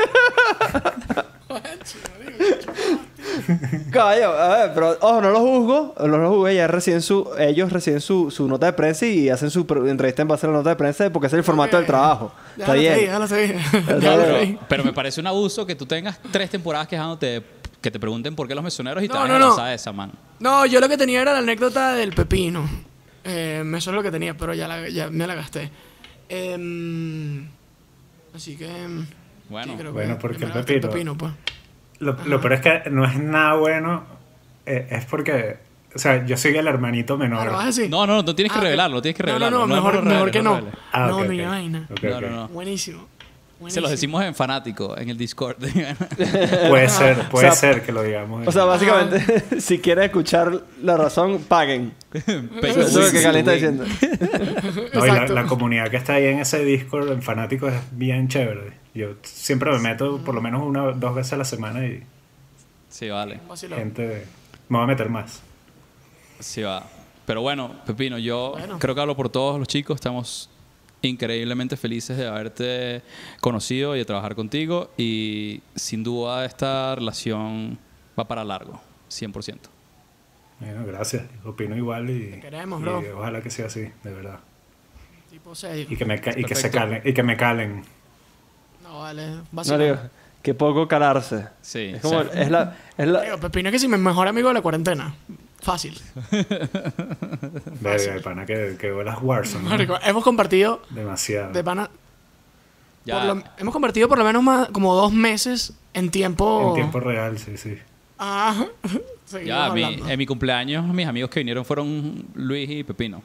Coño, a ver, pero ojo, no los juzgo, no los juzgo, ya reciben su, ellos reciben su, su nota de prensa y hacen su pro- entrevista en base a la nota de prensa porque ese es el formato del trabajo. Está bien. Ya lo sé, ya lo sé. Está Ya lo bien. sé. Pero me parece un abuso que tú tengas tres temporadas quejándote, que te pregunten por qué los mesoneros y te No, vas no, a no. lanzar esa, man. No, yo lo que tenía era la anécdota del pepino. Eh, eso es lo que tenía, pero ya, la, ya me la gasté. Em, así que... em, Bueno, sí, creo bueno, que porque me el la gasté el pepino- pepino, pues. Lo, lo peor es que no es nada bueno. eh, es porque, o sea, yo soy el hermanito Ah, menor. ¿lo vas a decir? No, no, no, no tienes que Ah, revelarlo, no tienes que no, revelarlo. No, no, mejor, lo mejor reveles, que no no. reveles. Ah, no, ok, ni ok. vaina. Ok, No, ok. no, no. Buenísimo. Se Buenísimo. los decimos enfático en el Discord. Puede ser, puede O sea, ser que lo digamos. O sea, básicamente, si quieren escuchar la razón, paguen. Eso es lo que Cali está diciendo. No, y la, Exacto. la comunidad que está ahí en ese Discord en fanáticos es bien chévere. Yo siempre me meto por lo menos una o dos veces a la semana y Sí, vale. Un vacilón. gente... Me voy a meter más. Sí, va. Pero bueno, Pepino, yo Bueno. creo que hablo por todos los chicos. Estamos increíblemente felices de haberte conocido y de trabajar contigo. Y sin duda esta relación va para largo, cien por ciento. Bueno, gracias. Opino igual y, Te queremos, y bro. ojalá que sea así, de verdad. Tipo serio. Y que me, ca- y que se Perfecto. calen, y que me calen. No, vale. No Vacilón. digo, qué poco calarse. Sí, Es como, o sea, es la, es la, Digo, Pepino es que si mi mejor amigo de la cuarentena. Fácil. Verga, de pana que, que las Warzone. ¿no? Marico, hemos compartido Demasiado. de pana. ya, por lo- hemos compartido por lo menos más, como dos meses en tiempo. En tiempo real, sí, sí. Ah, seguimos ya mi- hablando. en mi cumpleaños mis amigos que vinieron fueron Luis y Pepino.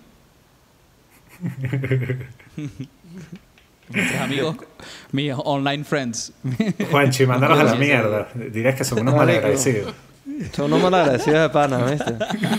Mis tres amigos, mis online friends. Juanchi, mándalos a la Sí, sí. mierda. Dirás que son unos Marico. malagradecidos. son unos malagradecidos de pana, ¿viste?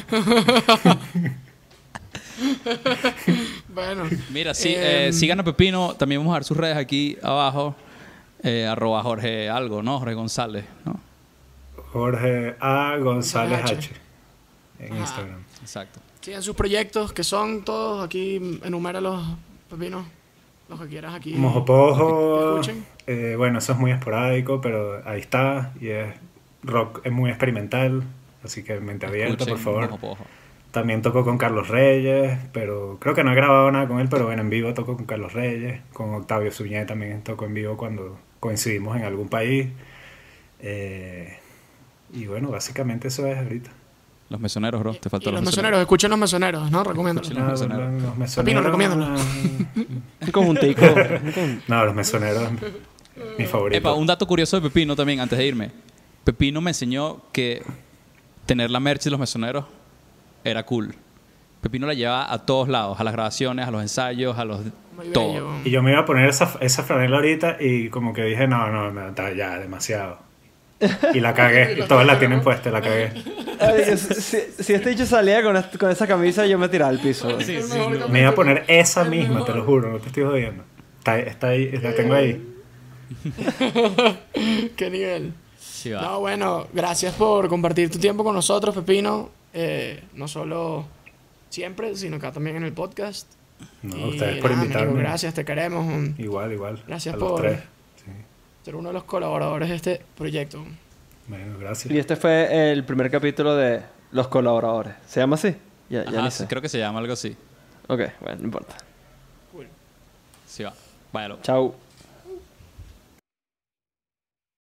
Bueno. Mira, sí, Em, eh, sigan a Pepino. También vamos a dar sus redes aquí abajo. Eh, arroba Jorge algo, ¿no? Jorge González, ¿no? Jorge A. González H. H. En Ajá. Instagram. Exacto. Sigan sus proyectos, que son todos aquí. Enuméralos, Pepino. Los que quieras aquí. Mojopojo. Escuchen. Eh, bueno, eso es muy esporádico, pero ahí está. Y es rock, es muy experimental. Así que mente abierta, por Escuchen, favor. Mojo Pojo. También toco con Carlos Reyes, pero creo que no he grabado nada con él, pero bueno, en vivo toco con Carlos Reyes, con Octavio Suñé también toco en vivo cuando coincidimos en algún país. Eh, y bueno, básicamente eso es ahorita. Los mesoneros, bro. Te Y faltó los mesoneros, escuchen los mesoneros, ¿no? Recomiéndalos. Escuchen. Los Nada, mesoneros. los mesoneros- Pepino, recomiéndalo. Un conjuntico. un con- No, los mesoneros, mi favorito. Epa, un dato curioso de Pepino también, antes de irme. Pepino me enseñó que tener la merch de los mesoneros era cool. Pepino la llevaba a todos lados, a las grabaciones, a los ensayos, a los... Muy todo. bello. Y yo me iba a poner esa, esa franela ahorita y como que dije, no, no, no, está ya, demasiado. Y la cagué, y todos la tienen puesta, la cagué. Ay, si, si este dicho salía con, est- con esa camisa, yo me tiraba al piso. Sí, sí, no. Me iba a poner esa misma, te lo juro, no te estoy jodiendo. Está, está ahí, la tengo ahí. Qué nivel. Sí, va. No, bueno, gracias por compartir tu tiempo con nosotros, Pepino. Eh, no solo siempre, sino acá también en el podcast. No, Y ustedes por nada, amigo, invitarme. gracias, te queremos. un- Igual, igual. Gracias a los por- tres. Sí. Ser uno de los colaboradores de este proyecto. Bueno, gracias. Y este fue el primer capítulo de Los Colaboradores. ¿Se llama así? Ya, ya Ajá, ni sí, sé. creo que se llama algo así. Ok, bueno, no importa. Sí, va. Váyalo. Chau.